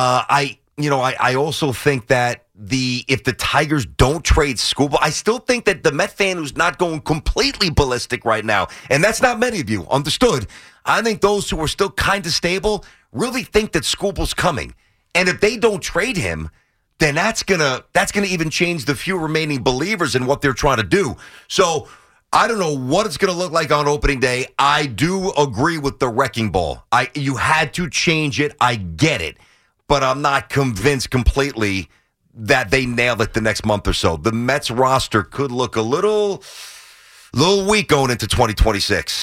I also think that if the Tigers don't trade Skubal, I still think that the Met fan who's not going completely ballistic right now, and that's not many of you, understood, I think those who are still kind of stable really think that Skubal's coming. And if they don't trade him, then that's gonna even change the few remaining believers in what they're trying to do. So I don't know what it's going to look like on opening day. I do agree with the wrecking ball. You had to change it. I get it. But I'm not convinced completely that they nail it the next month or so. The Mets roster could look a little weak going into 2026.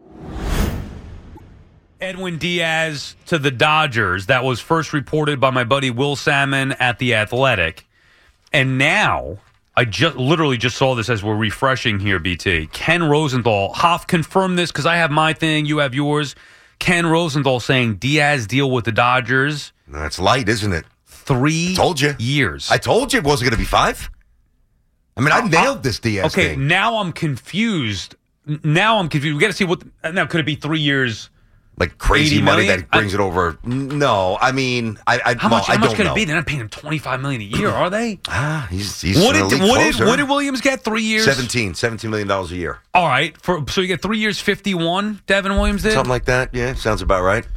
Edwin Diaz to the Dodgers. That was first reported by my buddy Will Salmon at The Athletic. And now I literally just saw this as we're refreshing here, BT. Ken Rosenthal. Hoff, confirm this because I have my thing, you have yours. Ken Rosenthal saying Diaz deal with the Dodgers. That's light, isn't it? 3 told you. years. I told you it wasn't going to be 5. I mean, I nailed this Diaz thing. Okay, now I'm confused. We got to see what. Now, could it be 3 years? Like crazy money that brings it over. No, I mean, how much could know. it be? They're not paying him $25 million a year, are they? He's what an elite closer. did Williams get? 3 years? $17 million a year. All right. So you get 3 years, 51, Devin Williams did? Something like that, yeah. Sounds about right.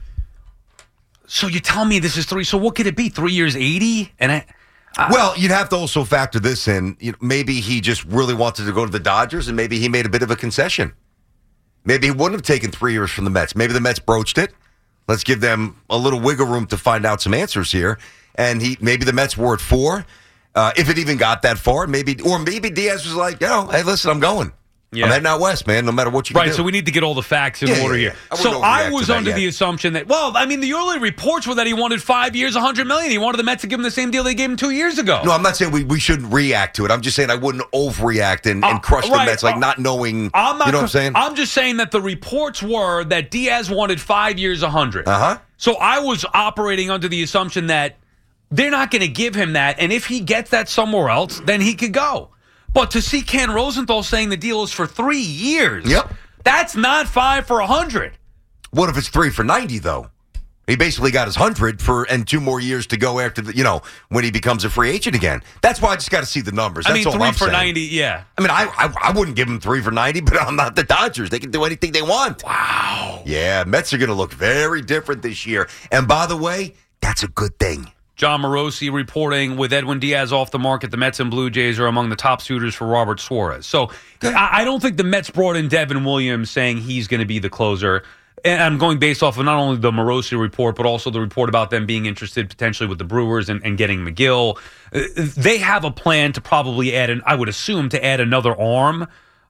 So you tell me this is 3. So what could it be? 3 years, 80? Well, you'd have to also factor this in. Maybe he just really wanted to go to the Dodgers, and maybe he made a bit of a concession. Maybe he wouldn't have taken 3 years from the Mets. Maybe the Mets broached it. Let's give them a little wiggle room to find out some answers here. And maybe the Mets were at 4, if it even got that far. Maybe Diaz was like, hey, listen, I'm going. Yeah. I'm heading out west, man, no matter what you can do. Right, so we need to get all the facts in order here. So I was under the assumption that, the early reports were that he wanted 5 years, $100 million. He wanted the Mets to give him the same deal they gave him 2 years ago. No, I'm not saying we shouldn't react to it. I'm just saying I wouldn't overreact and crush the Mets, not knowing, you know what I'm saying? I'm just saying that the reports were that Diaz wanted 5 years, 100. Uh-huh. So I was operating under the assumption that they're not going to give him that, and if he gets that somewhere else, then he could go. But to see Ken Rosenthal saying the deal is for 3 years, that's not 5 for 100. What if it's 3 for 90, though? He basically got his 100 and 2 more years to go after when he becomes a free agent again. That's why I just got to see the numbers. That's all I'm saying. 3 for 90, yeah. I mean, I wouldn't give him 3 for 90, but I'm not the Dodgers. They can do anything they want. Wow. Yeah, Mets are going to look very different this year. And by the way, that's a good thing. John Morosi reporting with Edwin Diaz off the market. The Mets and Blue Jays are among the top suitors for Robert Suarez. So I don't think the Mets brought in Devin Williams saying he's going to be the closer. And I'm going based off of not only the Morosi report, but also the report about them being interested potentially with the Brewers and getting McGill. They have a plan to probably add, I would assume, to add another arm.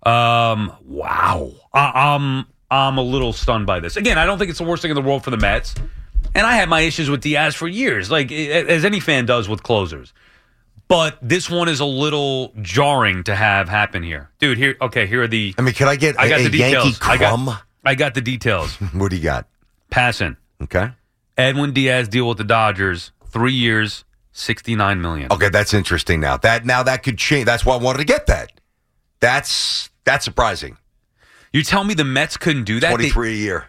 Wow. I'm a little stunned by this. Again, I don't think it's the worst thing in the world for the Mets. And I had my issues with Diaz for years, like as any fan does with closers. But this one is a little jarring to have happen here. Dude, here are the... I mean, can I get the details. Yankee crumb? I got the details. What do you got? Passan. Okay. Edwin Diaz deal with the Dodgers, 3 years, $69 million. Okay, that's interesting now. That could change. That's why I wanted to get that. That's surprising. You tell me the Mets couldn't do that? 23 a year.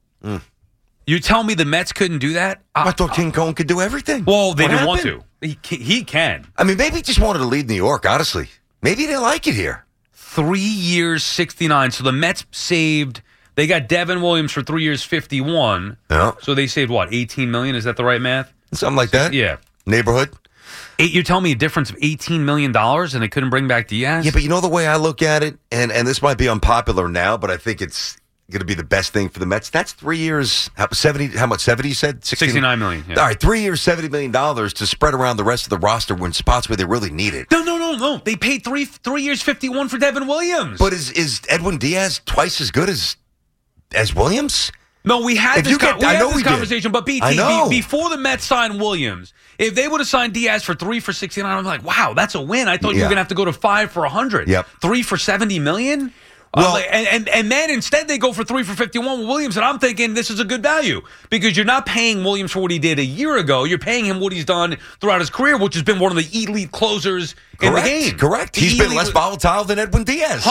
You tell me the Mets couldn't do that? I thought King Cohen could do everything. Well, they didn't want to. He can. I mean, maybe he just wanted to leave New York, honestly. Maybe he didn't like it here. 3 years, 69. So the Mets saved, they got Devin Williams for 3 years, 51. Yeah. So they saved what, $18 million? Is that the right math? Something like that? Yeah. Neighborhood? You're telling me a difference of $18 million and they couldn't bring back Diaz? Yeah, but you know the way I look at it, and this might be unpopular now, but I think it's going to be the best thing for the Mets. That's 3 years, 70, how much, 70 you said? 69 million. Yeah. All right, 3 years, $70 million to spread around the rest of the roster when spots where they really need it. No. They paid 3 years, 51 for Devin Williams. But is Edwin Diaz twice as good as Williams? No, we had this conversation, but BT, before the Mets signed Williams, if they would have signed Diaz for 3 for 69, I'm like, wow, that's a win. I thought you were going to have to go to 5 for 100. Yep. 3 for $70 million? Well, and then instead they go for 3 for 51 with Williams, and I'm thinking this is a good value because you're not paying Williams for what he did a year ago. You're paying him what he's done throughout his career, which has been one of the elite closers in the game. Correct. He's been less volatile than Edwin Diaz.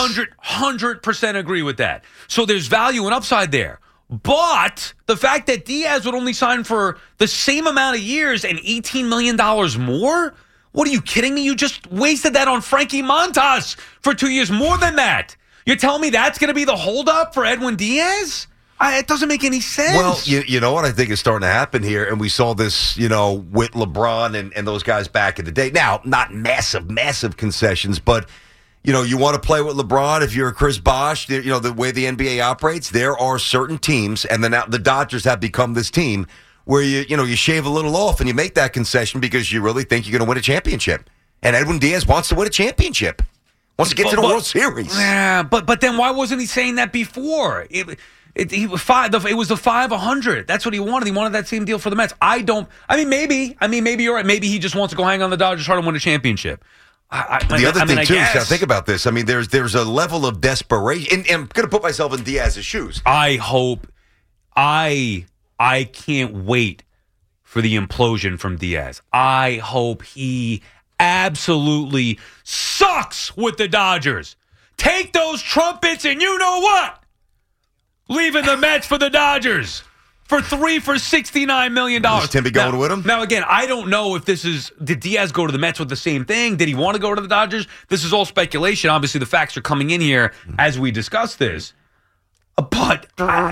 100% agree with that. So there's value and upside there. But the fact that Diaz would only sign for the same amount of years and $18 million more? What are you kidding me? You just wasted that on Frankie Montas for 2 years, more than that. You're telling me that's going to be the holdup for Edwin Diaz? It doesn't make any sense. Well, you know what I think is starting to happen here, and we saw this, with LeBron and those guys back in the day. Now, not massive concessions, but, you want to play with LeBron if you're a Chris Bosh, the way the NBA operates, there are certain teams, and then now the Dodgers have become this team where you shave a little off and you make that concession because you really think you're going to win a championship. And Edwin Diaz wants to win a championship. Wants to get to the World Series. Yeah, but then why wasn't he saying that before? He was it was the 500. That's what he wanted. He wanted that same deal for the Mets. Maybe you're right. Maybe he just wants to go hang on the Dodgers, try to win a championship. The other thing, too, is now think about this. I mean, there's a level of desperation. And I'm going to put myself in Diaz's shoes. I hope. I can't wait for the implosion from Diaz. I hope he absolutely sucks with the Dodgers. Take those trumpets and you know what? Leaving the Mets for the Dodgers. For $69 million. Is Timmy going with him? Now, again, I don't know if this is... Did Diaz go to the Mets with the same thing? Did he want to go to the Dodgers? This is all speculation. Obviously, the facts are coming in here as we discuss this. But...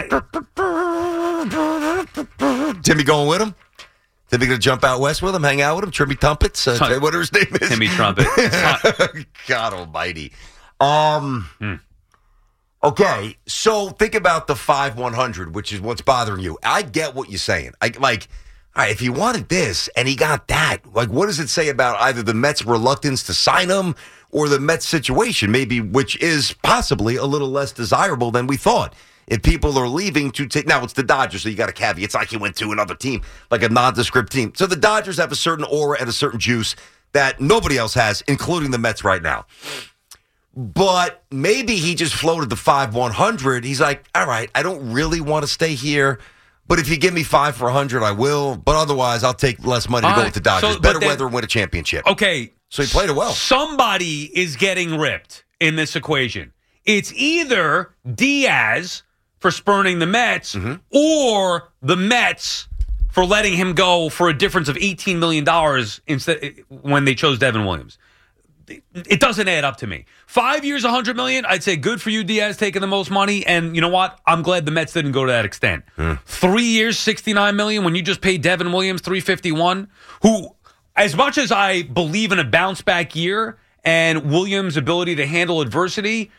Timmy going with him? Timmy going to jump out west with him, hang out with him? Timmy Trumpets? Whatever his name is? Timmy Trumpet. God almighty. Okay, so think about the 5-100, which is what's bothering you. I get what you're saying. All right, if he wanted this and he got that, what does it say about either the Mets' reluctance to sign him or the Mets' situation, maybe, which is possibly a little less desirable than we thought? If people are leaving to take... Now, it's the Dodgers, so you got a caveat. It's like he went to another team, like a nondescript team. So the Dodgers have a certain aura and a certain juice that nobody else has, including the Mets right now. But maybe he just floated the 5-100. He's like, all right, I don't really want to stay here, but if you give me 5 for 100, I will. But otherwise, I'll take less money to go with the Dodgers. Better weather and win a championship. Okay. So he played it well. Somebody is getting ripped in this equation. It's either Diaz for spurning the Mets or the Mets for letting him go for a difference of $18 million instead when they chose Devin Williams. It doesn't add up to me. 5 years, $100 million. I'd say good for you, Diaz, taking the most money. And you know what? I'm glad the Mets didn't go to that extent. 3 years, $69 million. When you just paid Devin Williams $351, who, as much as I believe in a bounce back year and Williams' ability to handle adversity,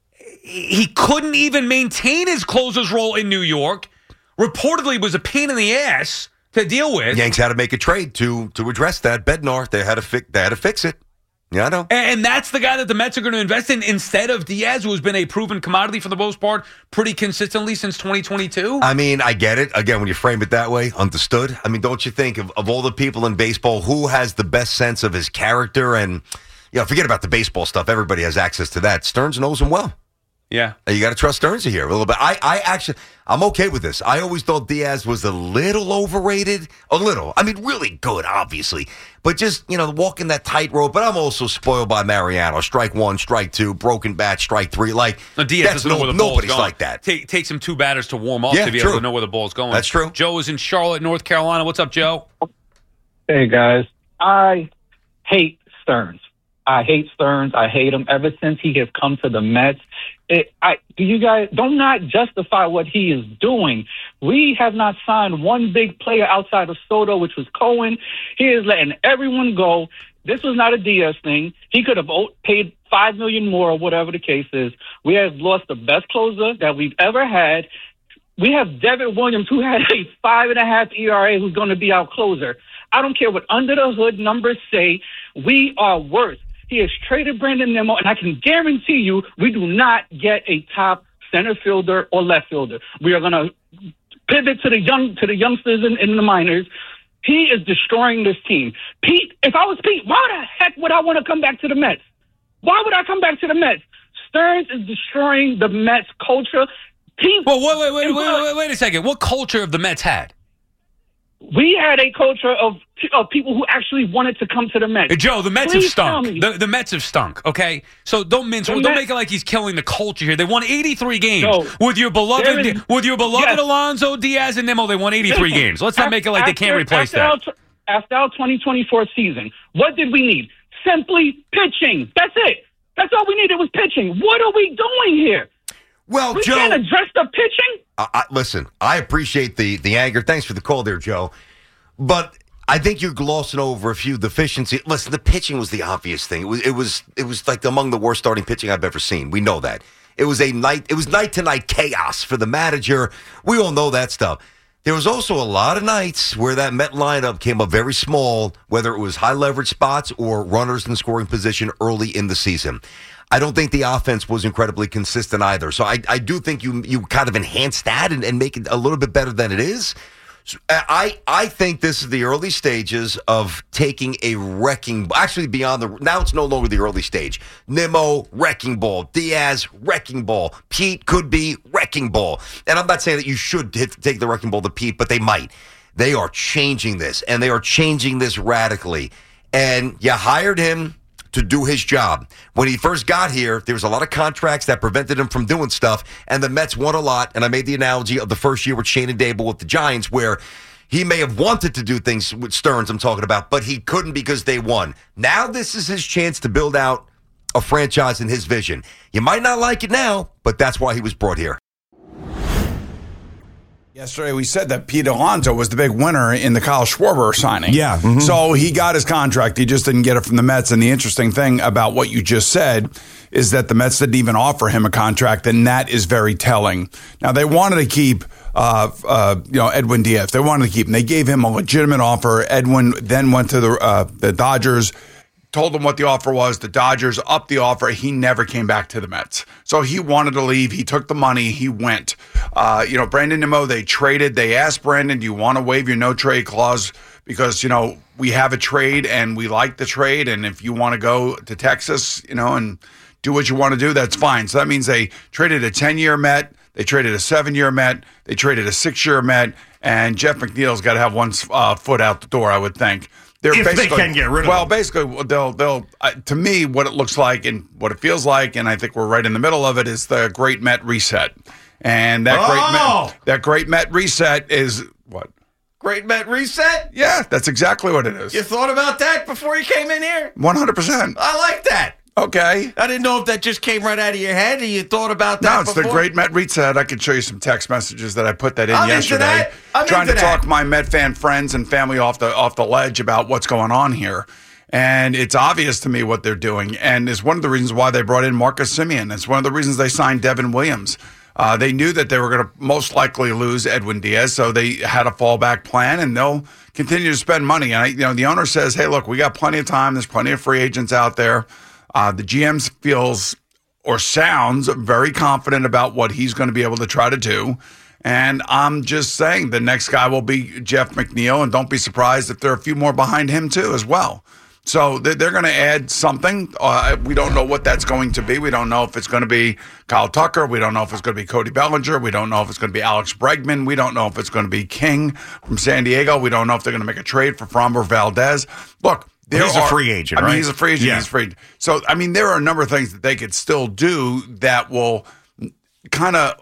he couldn't even maintain his closer's role in New York. Reportedly, was a pain in the ass to deal with. Yanks had to make a trade to address that. Bednar, they had to fix it. Yeah, I know. And that's the guy that the Mets are going to invest in instead of Diaz, who has been a proven commodity for the most part pretty consistently since 2022. I mean, I get it. Again, when you frame it that way, understood. I mean, don't you think of all the people in baseball, who has the best sense of his character? And, forget about the baseball stuff. Everybody has access to that. Stearns knows him well. Yeah. You got to trust Stearns here a little bit. I'm okay with this. I always thought Diaz was a little overrated. A little. I mean, really good, obviously. But just, walking that tightrope. But I'm also spoiled by Mariano. Strike one, strike two, broken bat, strike three. Diaz doesn't know where the ball's going. Nobody's like that. Takes him 2 batters to warm up to be able to know where the ball's going. That's true. Joe is in Charlotte, North Carolina. What's up, Joe? Hey, guys. I hate Stearns. I hate Stearns. I hate him ever since he has come to the Mets. You guys don't not justify what he is doing. We have not signed one big player outside of Soto, which was Cohen. He is letting everyone go. This was not a Diaz thing. He could have paid $5 million more, or whatever the case is. We have lost the best closer that we've ever had. We have Devin Williams, who had a 5.5 ERA, who's going to be our closer. I don't care what under the hood numbers say. We are worse. He has traded Brandon Nimmo, and I can guarantee you we do not get a top center fielder or left fielder. We are going to pivot to the youngsters in the minors. He is destroying this team. Pete, if I was Pete, why the heck would I want to come back to the Mets? Why would I come back to the Mets? Stearns is destroying the Mets culture. Pete, well, wait a second. What culture have the Mets had? We had a culture of people who actually wanted to come to the Mets. Joe, the Mets have stunk. The Mets have stunk, okay? So don't make it like he's killing the culture here. They won 83 games. With your beloved Alonso, Diaz, and Nimmo, they won 83 games. Let's not make it like they can't replace that. After our 2024 season, what did we need? Simply pitching. That's it. That's all we needed was pitching. What are we doing here? Well, we Joe, can't address the pitching? Listen, I appreciate the anger. Thanks for the call there, Joe. But I think you're glossing over a few deficiencies. Listen, the pitching was the obvious thing. It was like among the worst starting pitching I've ever seen. We know that. It was night to night chaos for the manager. We all know that stuff. There was also a lot of nights where that Met lineup came up very small, whether it was high leverage spots or runners in scoring position early in the season. I don't think the offense was incredibly consistent either. So I do think you kind of enhance that and make it a little bit better than it is. I think this is the early stages of taking a wrecking. Actually, now it's no longer the early stage. Nimmo, wrecking ball. Diaz, wrecking ball. Pete could be wrecking ball. And I'm not saying that you should take the wrecking ball to Pete, but they might. They are changing this, and they are changing this radically. And you hired him to do his job. When he first got here, there was a lot of contracts that prevented him from doing stuff, and the Mets won a lot. And I made the analogy of the first year with Shane and Dable with the Giants, where he may have wanted to do things with Stearns, I'm talking about, but he couldn't because they won. Now this is his chance to build out a franchise in his vision. You might not like it now, but that's why he was brought here. Yesterday, we said that Pete Alonso was the big winner in the Kyle Schwarber signing. Yeah. Mm-hmm. So he got his contract. He just didn't get it from the Mets. And the interesting thing about what you just said is that the Mets didn't even offer him a contract, and that is very telling. Now, they wanted to keep Edwin Diaz. They wanted to keep him. They gave him a legitimate offer. Edwin then went to the Dodgers, told them what the offer was. The Dodgers upped the offer. He never came back to the Mets. So he wanted to leave. He took the money. He went. Brandon Nimmo, they traded. They asked Brandon, do you want to waive your no-trade clause? Because, we have a trade and we like the trade. And if you want to go to Texas, and do what you want to do, that's fine. So that means they traded a 10-year Met. They traded a 7-year Met. They traded a 6-year Met. And Jeff McNeil's got to have one foot out the door, I would think. If they can get rid of Well, basically, they'll to me, what it looks like and what it feels like, and I think we're right in the middle of it, is the Great Met Reset. And that Great Met Reset is what? Great Met Reset? Yeah, that's exactly what it is. You thought about that before you came in here? 100%. I like that. Okay. I didn't know if that just came right out of your head or you thought about that. No, it's before. the Great Met Reset. I could show you some text messages that I put that in yesterday. I'm trying into to talk my Met fan friends and family off the ledge about what's going on here. And it's obvious to me what they're doing. And it's one of the reasons why they brought in Marcus Semien. It's one of the reasons they signed Devin Williams. They knew that they were going to most likely lose Edwin Diaz, so they had a fallback plan, and they'll continue to spend money. And the owner says, hey, look, we got plenty of time. There's plenty of free agents out there. The GM feels or sounds very confident about what he's going to be able to try to do. And I'm just saying the next guy will be Jeff McNeil, and don't be surprised if there are a few more behind him too as well. So they're going to add something. We don't know what that's going to be. We don't know if it's going to be Kyle Tucker. We don't know if it's going to be Cody Bellinger. We don't know if it's going to be Alex Bregman. We don't know if it's going to be King from San Diego. We don't know if they're going to make a trade for Framber Valdez. Look, he's a free agent, right? He's a free agent. Yeah. He's free. So, there are a number of things that they could still do that will kind of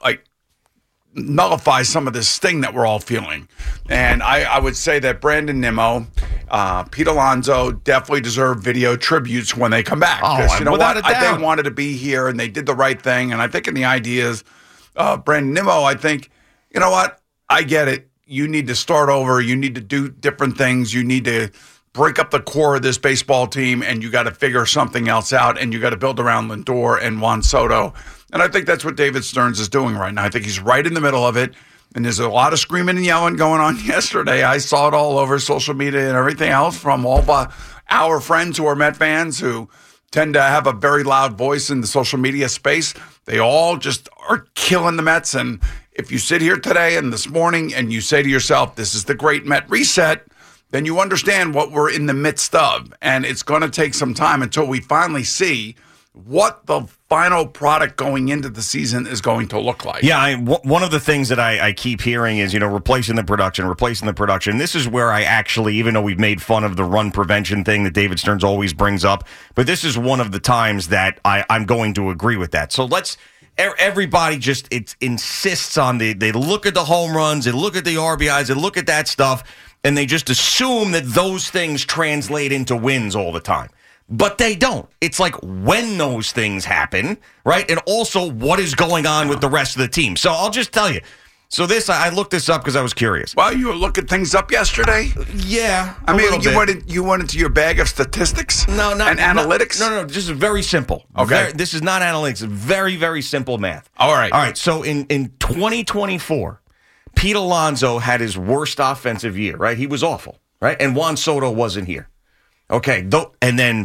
nullify some of this sting that we're all feeling. And I would say that Brandon Nimmo, Pete Alonso definitely deserve video tributes when they come back. Because you know what? They wanted to be here and they did the right thing. And I think in the ideas, Brandon Nimmo, I think, you know what? I get it. You need to start over. You need to do different things. You need to break up the core of this baseball team, and you got to figure something else out, and you got to build around Lindor and Juan Soto. And I think that's what David Stearns is doing right now. I think he's right in the middle of it, and there's a lot of screaming and yelling going on yesterday. I saw it all over social media and everything else from all our friends who are Met fans who tend to have a very loud voice in the social media space. They all just are killing the Mets. And if you sit here today and this morning and you say to yourself, this is the Great Met Reset, then you understand what we're in the midst of. And it's going to take some time until we finally see what the final product going into the season is going to look like. Yeah, one of the things that I keep hearing is, replacing the production. This is where I actually, even though we've made fun of the run prevention thing that David Stearns always brings up, but this is one of the times that I'm going to agree with that. So everybody just insists on they look at the home runs, they look at the RBIs, they look at that stuff, and they just assume that those things translate into wins all the time. But they don't. It's like when those things happen, right? And also what is going on with the rest of the team. So I'll just tell you. So I looked this up because I was curious. Well, you were looking things up yesterday? Yeah. You went into your bag of statistics? No, not analytics? No, just very simple. Okay. This is not analytics. Very, very simple math. All right. So in 2024, Pete Alonso had his worst offensive year, right? He was awful, right? And Juan Soto wasn't here. Okay. And then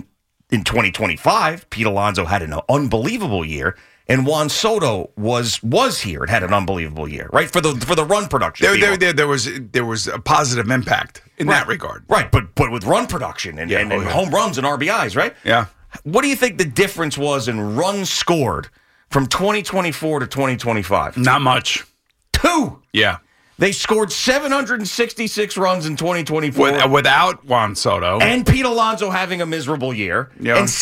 in 2025, Pete Alonso had an unbelievable year. And Juan Soto was here. It had an unbelievable year, right? For the run production. There was a positive impact in that regard. Right, but with run production and home runs and RBIs, right? Yeah. What do you think the difference was in runs scored from 2024 to 2025? Not much. 2. Yeah. They scored 766 runs in 2024. Without Juan Soto. And Pete Alonso having a miserable year. Yeah. And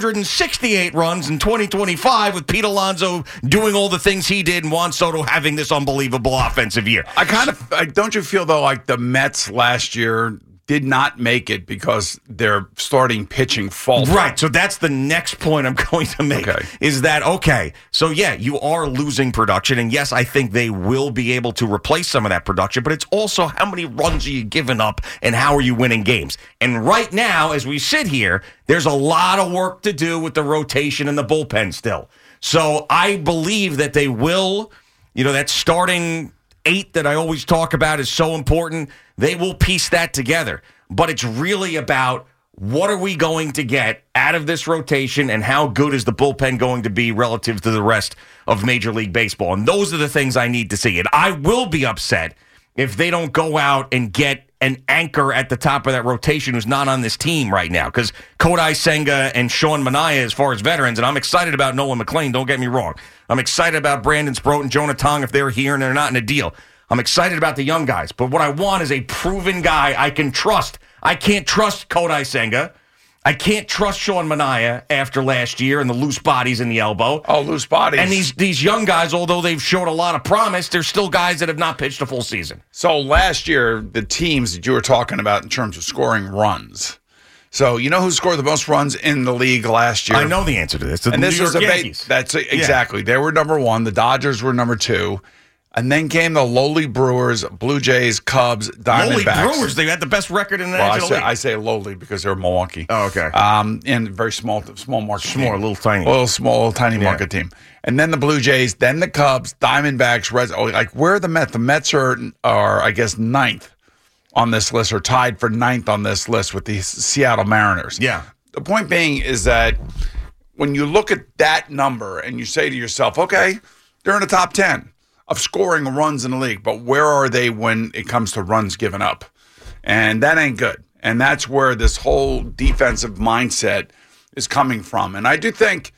768 runs in 2025 with Pete Alonso doing all the things he did and Juan Soto having this unbelievable offensive year. Don't you feel, though, like the Mets last year did not make it because their starting pitching faltered? Right, so that's the next point I'm going to make. Is that, so yeah, you are losing production, and yes, I think they will be able to replace some of that production, but it's also how many runs are you giving up and how are you winning games? And right now, as we sit here, there's a lot of work to do with the rotation and the bullpen still. So I believe that they will, that starting 8 that I always talk about is so important. They will piece that together. But it's really about what are we going to get out of this rotation and how good is the bullpen going to be relative to the rest of Major League Baseball. And those are the things I need to see. And I will be upset if they don't go out and get an anchor at the top of that rotation who's not on this team right now. Because Kodai Senga and Sean Manaea, as far as veterans, and I'm excited about Nolan McLean, don't get me wrong. I'm excited about Brandon Sproat and Jonah Tong if they're here and they're not in a deal. I'm excited about the young guys, but what I want is a proven guy I can trust. I can't trust Kodai Senga. I can't trust Sean Manaea after last year and the loose bodies in the elbow. Oh, loose bodies. And these young guys, although they've showed a lot of promise, they're still guys that have not pitched a full season. So last year, the teams that you were talking about in terms of scoring runs. So you know who scored the most runs in the league last year? I know the answer to this. The New York Yankees. That's exactly. They were number 1. The Dodgers were number 2. And then came the lowly Brewers, Blue Jays, Cubs, Diamondbacks. Lowly Brewers, they had the best record in the National League. I say lowly because they're Milwaukee. Oh, okay. And very small market team. A little tiny. Little tiny market team. And then the Blue Jays, then the Cubs, Diamondbacks, Reds. Where are the Mets? The Mets are I guess, 9th on this list, or tied for 9th on this list with the Seattle Mariners. Yeah. The point being is that when you look at that number and you say to yourself, okay, they're in the top 10 of scoring runs in the league, but where are they when it comes to runs given up? And that ain't good. And that's where this whole defensive mindset is coming from. And I do think,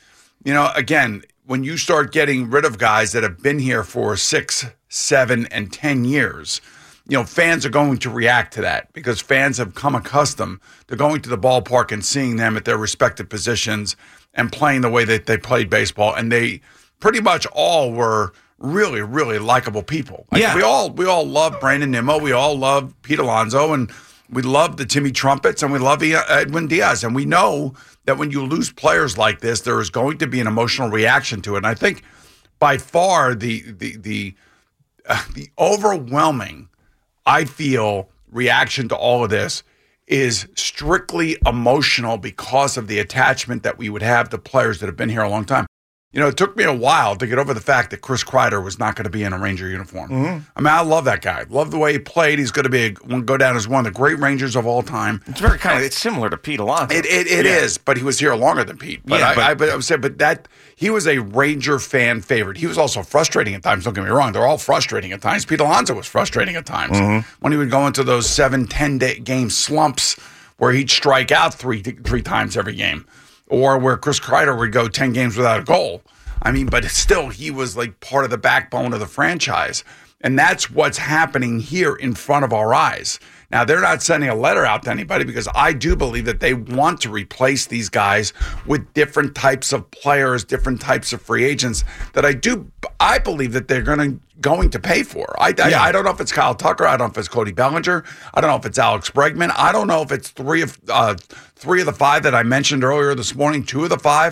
again, when you start getting rid of guys that have been here for 6, 7, and 10 years, fans are going to react to that because fans have come accustomed to going to the ballpark and seeing them at their respective positions and playing the way that they played baseball. And they pretty much all were really, really likable people. We all love Brandon Nimmo. We all love Pete Alonso, and we love the Timmy Trumpets, and we love Edwin Diaz. And we know that when you lose players like this, there is going to be an emotional reaction to it. And I think by far the overwhelming, I feel, reaction to all of this is strictly emotional because of the attachment that we would have to players that have been here a long time. It took me a while to get over the fact that Chris Kreider was not going to be in a Ranger uniform. Mm-hmm. I mean, I love that guy. Love the way he played. He's going to go down as one of the great Rangers of all time. It's very it's similar to Pete Alonso. It is, but he was here longer than Pete. But I would say, that he was a Ranger fan favorite. He was also frustrating at times. Don't get me wrong; they're all frustrating at times. Pete Alonso was frustrating at times when he would go into those 7-10 game slumps where he'd strike out three times every game. Or where Chris Kreider would go 10 games without a goal. I mean, but still, he was like part of the backbone of the franchise. And that's what's happening here in front of our eyes. Now, they're not sending a letter out to anybody because I do believe that they want to replace these guys with different types of players, different types of free agents that I believe that they're going to pay for. I don't know if it's Kyle Tucker. I don't know if it's Cody Bellinger. I don't know if it's Alex Bregman. I don't know if it's three of the 5 that I mentioned earlier this morning, 2 of the 5.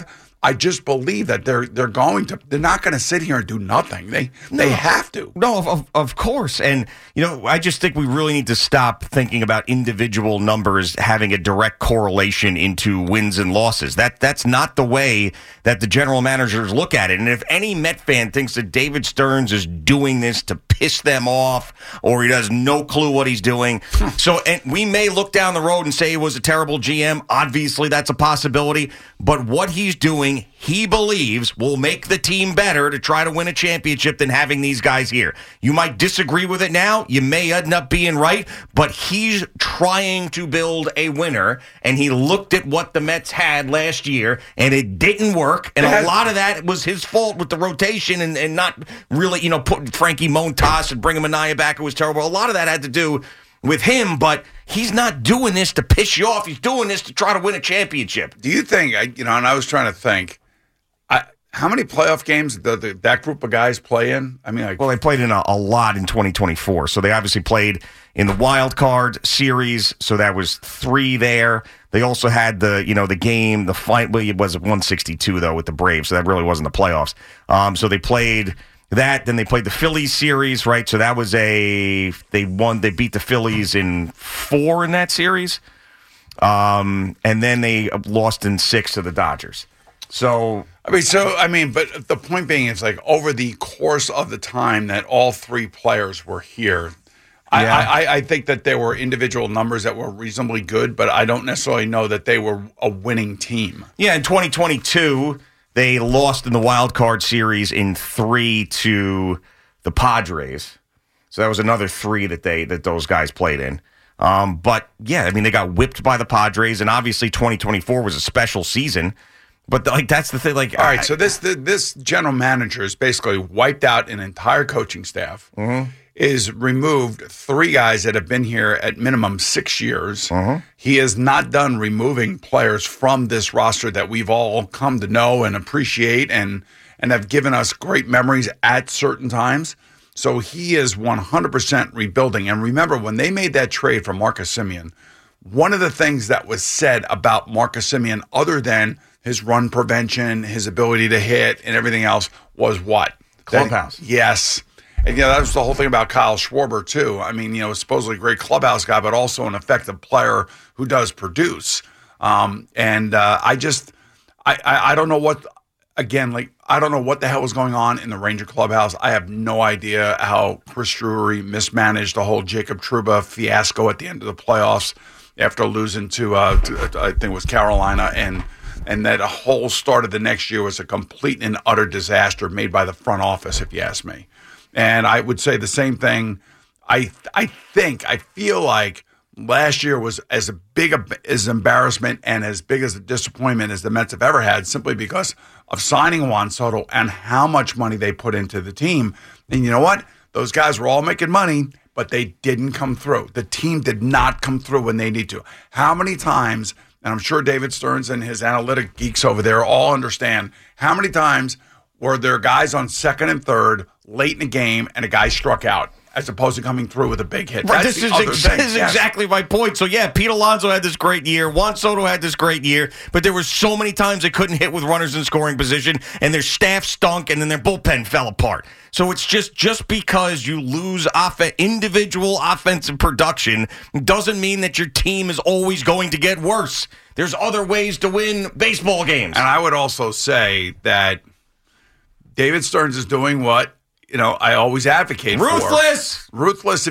I just believe that they're not going to sit here and do nothing. They have to. No, of course. And, I just think we really need to stop thinking about individual numbers having a direct correlation into wins and losses. That's not the way that the general managers look at it. And if any Met fan thinks that David Stearns is doing this to piss them off or he has no clue what he's doing. And we may look down the road and say he was a terrible GM. Obviously, that's a possibility. But what he's doing, he believes, will make the team better to try to win a championship than having these guys here. You might disagree with it now. You may end up being right. But he's trying to build a winner. And he looked at what the Mets had last year, and it didn't work. And a lot of that was his fault with the rotation and not really, putting Frankie Montas and bringing Manaea back. It was terrible. A lot of that had to do with him, but he's not doing this to piss you off. He's doing this to try to win a championship. Do you think, and I was trying to think, how many playoff games did that group of guys play in? Well, they played in a lot in 2024. So they obviously played in the wild card series. So that was 3 there. They also had the game, the fight. Well, it was 162 though with the Braves. So that really wasn't the playoffs. So they played that. Then they played the Phillies series, right? So that was they beat the Phillies in 4 in that series. And then they lost in 6 to the Dodgers. So but the point being is over the course of the time that all 3 players were here, I think that there were individual numbers that were reasonably good, but I don't necessarily know that they were a winning team. Yeah, in 2022, they lost in the wild card series in 3 to the Padres. So that was another 3 that those guys played in. But yeah, they got whipped by the Padres, and obviously 2024 was a special season. But that's the thing. All right, so this general manager has basically wiped out an entire coaching staff. Mm-hmm. Is removed 3 guys that have been here at minimum 6 years. Mm-hmm. He is not done removing players from this roster that we've all come to know and appreciate and have given us great memories at certain times. So he is 100% rebuilding. And remember, when they made that trade for Marcus Semien, one of the things that was said about Marcus Semien, other than his run prevention, his ability to hit, and everything else, was what? Clubhouse. Yes. And, that was the whole thing about Kyle Schwarber, too. Supposedly a great clubhouse guy, but also an effective player who does produce. I don't know what, I don't know what the hell was going on in the Ranger clubhouse. I have no idea how Chris Drury mismanaged the whole Jacob Trouba fiasco at the end of the playoffs after losing to I think it was Carolina, and that whole start of the next year was a complete and utter disaster made by the front office, if you ask me. And I would say the same thing. I feel like last year was as big as embarrassment and as big as a disappointment as the Mets have ever had, simply because of signing Juan Soto and how much money they put into the team. And you know what? Those guys were all making money, but they didn't come through. The team did not come through when they need to. How many times, and I'm sure David Stearns and his analytic geeks over there all understand, how many times were there guys on second and third late in the game and a guy struck out as opposed to coming through with a big hit? Right, this is exactly my point. So, yeah, Pete Alonso had this great year. Juan Soto had this great year. But there were so many times they couldn't hit with runners in scoring position, and their staff stunk, and then their bullpen fell apart. So it's just because you lose individual offensive production doesn't mean that your team is always going to get worse. There's other ways to win baseball games. And I would also say that David Stearns is doing what I always advocate ruthless. For. Ruthless.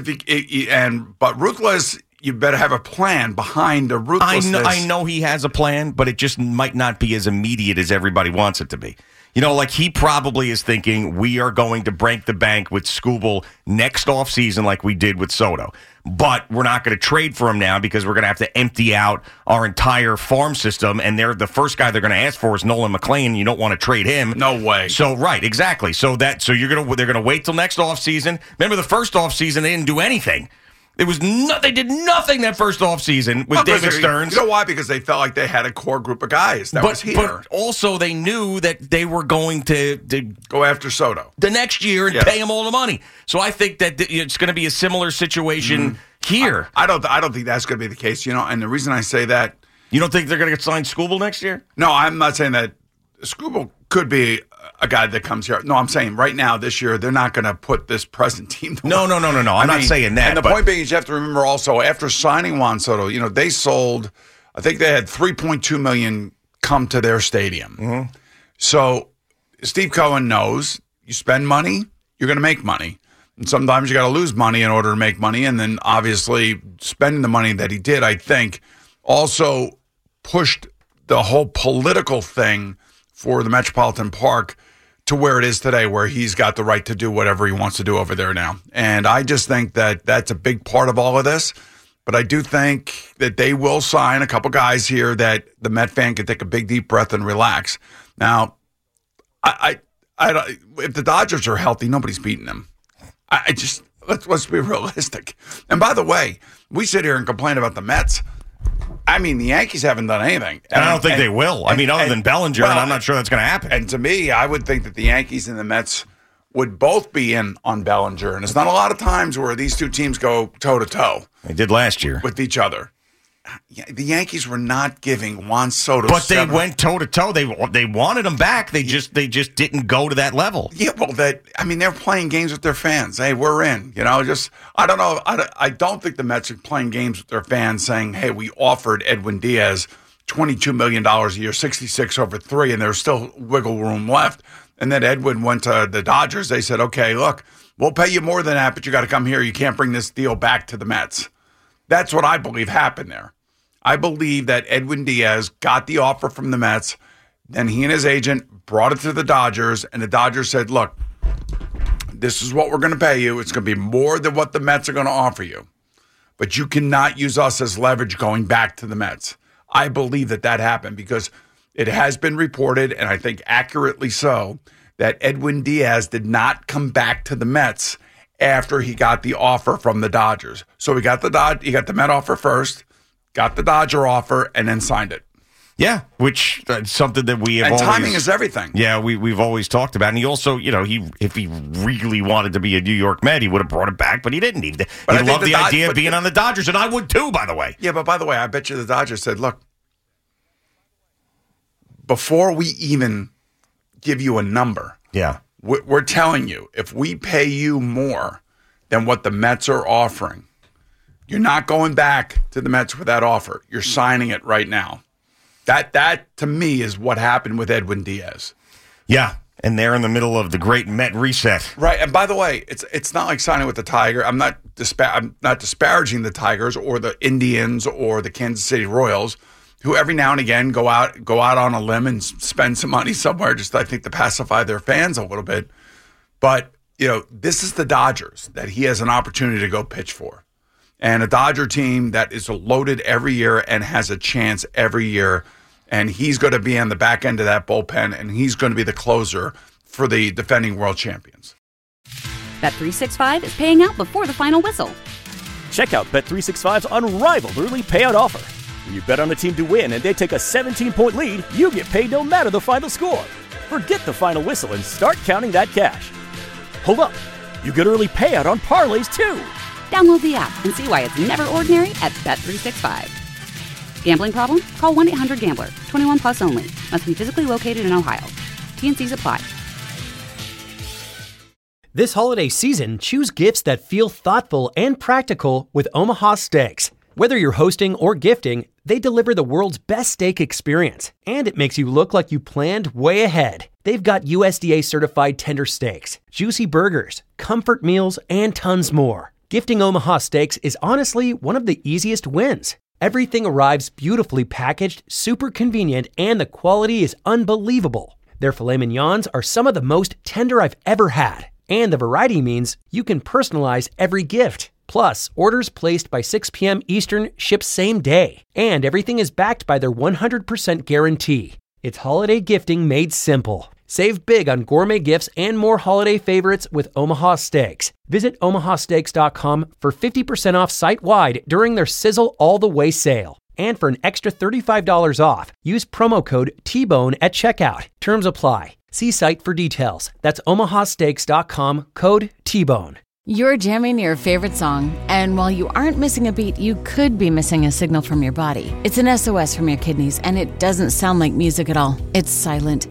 But ruthless, you better have a plan behind the ruthlessness. I know he has a plan, but it just might not be as immediate as everybody wants it to be. He probably is thinking we are going to break the bank with Skubal next offseason like we did with Soto. But we're not going to trade for him now because we're going to have to empty out our entire farm system. And the first guy they're going to ask for is Nolan McLean. You don't want to trade him. No way. So, right, exactly. So they're going to wait till next offseason. Remember, the first offseason, they didn't do anything. They did nothing that first offseason with David Stearns. You know why? Because they felt like they had a core group of guys that was here. But also they knew that they were going to go after Soto the next year and pay him all the money. So I think that it's going to be a similar situation here. I don't think that's going to be the case. And the reason I say that, you don't think they're going to get signed Skubal next year? No, I'm not saying that Struble could be a guy that comes here. No, I'm saying right now, this year, they're not going to put this present team to No. work. I'm not saying that. And the point being is you have to remember also, after signing Juan Soto, they sold, I think they had $3.2 million come to their stadium. Mm-hmm. So Steve Cohen knows you spend money, you're going to make money. And sometimes you got to lose money in order to make money. And then obviously spending the money that he did, I think, also pushed the whole political thing for the Metropolitan Park to where it is today, where he's got the right to do whatever he wants to do over there now. And I just think that that's a big part of all of this. But I do think that they will sign a couple guys here that the Met fan can take a big, deep breath and relax. Now, I if the Dodgers are healthy, nobody's beating them. Let's be realistic. And by the way, we sit here and complain about the Mets. I mean, the Yankees haven't done anything. And I don't think they will. Other than Bellinger, and I'm not sure that's going to happen. And to me, I would think that the Yankees and the Mets would both be in on Bellinger. And it's not a lot of times where these two teams go toe-to-toe. They did last year. With each other. The Yankees were not giving Juan Soto But they went toe-to-toe. They wanted him back. They just didn't go to that level. Yeah, well, they're playing games with their fans. Hey, we're in. I don't know. I don't think the Mets are playing games with their fans saying, hey, we offered Edwin Diaz $22 million a year, 66 over 3, and there's still wiggle room left. And then Edwin went to the Dodgers. They said, okay, look, we'll pay you more than that, but you got to come here. You can't bring this deal back to the Mets. That's what I believe happened there. I believe that Edwin Diaz got the offer from the Mets. Then he and his agent brought it to the Dodgers, and the Dodgers said, look, this is what we're going to pay you. It's going to be more than what the Mets are going to offer you. But you cannot use us as leverage going back to the Mets. I believe that happened because it has been reported, and I think accurately so, that Edwin Diaz did not come back to the Mets after he got the offer from the Dodgers. So he got the Met offer first, got the Dodger offer, and then signed it. Yeah, which is something that we have and always... timing is everything. Yeah, we've always talked about. And he also, if he really wanted to be a New York Met, he would have brought it back, but he didn't. He loved the idea of being on the Dodgers, and I would too, by the way. Yeah, but by the way, I bet you the Dodgers said, look, before we even give you a number, we're telling you, if we pay you more than what the Mets are offering, you're not going back to the Mets with that offer. You're signing it right now. That to me is what happened with Edwin Diaz. Yeah, and they're in the middle of the great Met reset. Right, and by the way, it's not like signing with the Tiger. I'm not disparaging the Tigers or the Indians or the Kansas City Royals, who every now and again go out on a limb and spend some money somewhere, just I think to pacify their fans a little bit. But this is the Dodgers that he has an opportunity to go pitch for. And a Dodger team that is loaded every year and has a chance every year. And he's going to be on the back end of that bullpen, and he's going to be the closer for the defending world champions. Bet365 is paying out before the final whistle. Check out Bet365's unrivaled early payout offer. When you bet on a team to win and they take a 17-point lead, you get paid no matter the final score. Forget the final whistle and start counting that cash. Hold up. You get early payout on parlays, too. Download the app and see why it's never ordinary at Bet365. Gambling problem? Call 1-800-GAMBLER. 21 plus only. Must be physically located in Ohio. T&Cs apply. This holiday season, choose gifts that feel thoughtful and practical with Omaha Steaks. Whether you're hosting or gifting, they deliver the world's best steak experience, and it makes you look like you planned way ahead. They've got USDA-certified tender steaks, juicy burgers, comfort meals, and tons more. Gifting Omaha Steaks is honestly one of the easiest wins. Everything arrives beautifully packaged, super convenient, and the quality is unbelievable. Their filet mignons are some of the most tender I've ever had, and the variety means you can personalize every gift. Plus, orders placed by 6 p.m. Eastern ship same day, and everything is backed by their 100% guarantee. It's holiday gifting made simple. Save big on gourmet gifts and more holiday favorites with Omaha Steaks. Visit omahasteaks.com for 50% off site-wide during their Sizzle All the Way sale. And for an extra $35 off, use promo code TBONE at checkout. Terms apply. See site for details. That's omahasteaks.com, code TBONE. You're jamming your favorite song, and while you aren't missing a beat, you could be missing a signal from your body. It's an SOS from your kidneys, and it doesn't sound like music at all. It's silent.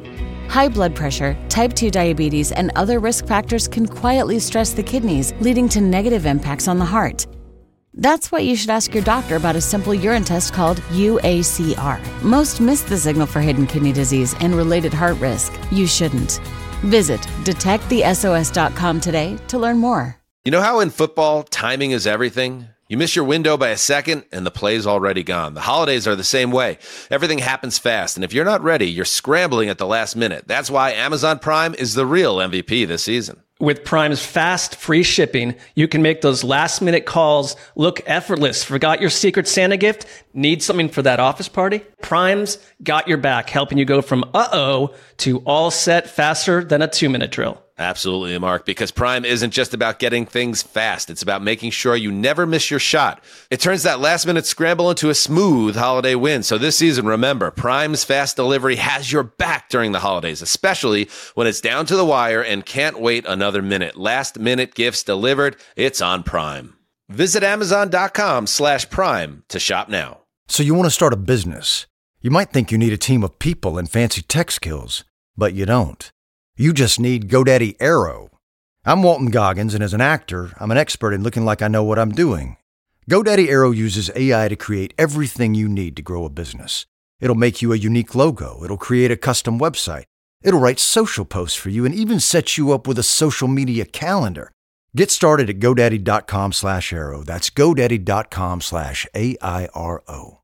High blood pressure, type 2 diabetes, and other risk factors can quietly stress the kidneys, leading to negative impacts on the heart. That's why you should ask your doctor about a simple urine test called UACR. Most miss the signal for hidden kidney disease and related heart risk. You shouldn't. Visit detectthesos.com today to learn more. You know how in football, timing is everything? You miss your window by a second and the play's already gone. The holidays are the same way. Everything happens fast, and if you're not ready, you're scrambling at the last minute. That's why Amazon Prime is the real MVP this season. With Prime's fast, free shipping, you can make those last-minute calls look effortless. Forgot your Secret Santa gift? Need something for that office party? Prime's got your back, helping you go from uh-oh to all set faster than a 2-minute drill. Absolutely, Mark, because Prime isn't just about getting things fast. It's about making sure you never miss your shot. It turns that last-minute scramble into a smooth holiday win. So this season, remember, Prime's fast delivery has your back during the holidays, especially when it's down to the wire and can't wait another minute. Last-minute gifts delivered. It's on Prime. Visit Amazon.com/Prime to shop now. So you want to start a business. You might think you need a team of people and fancy tech skills, but you don't. You just need GoDaddy Aero. I'm Walton Goggins, and as an actor, I'm an expert in looking like I know what I'm doing. GoDaddy Aero uses AI to create everything you need to grow a business. It'll make you a unique logo. It'll create a custom website. It'll write social posts for you and even set you up with a social media calendar. Get started at GoDaddy.com/Aero. That's GoDaddy.com/AIRO.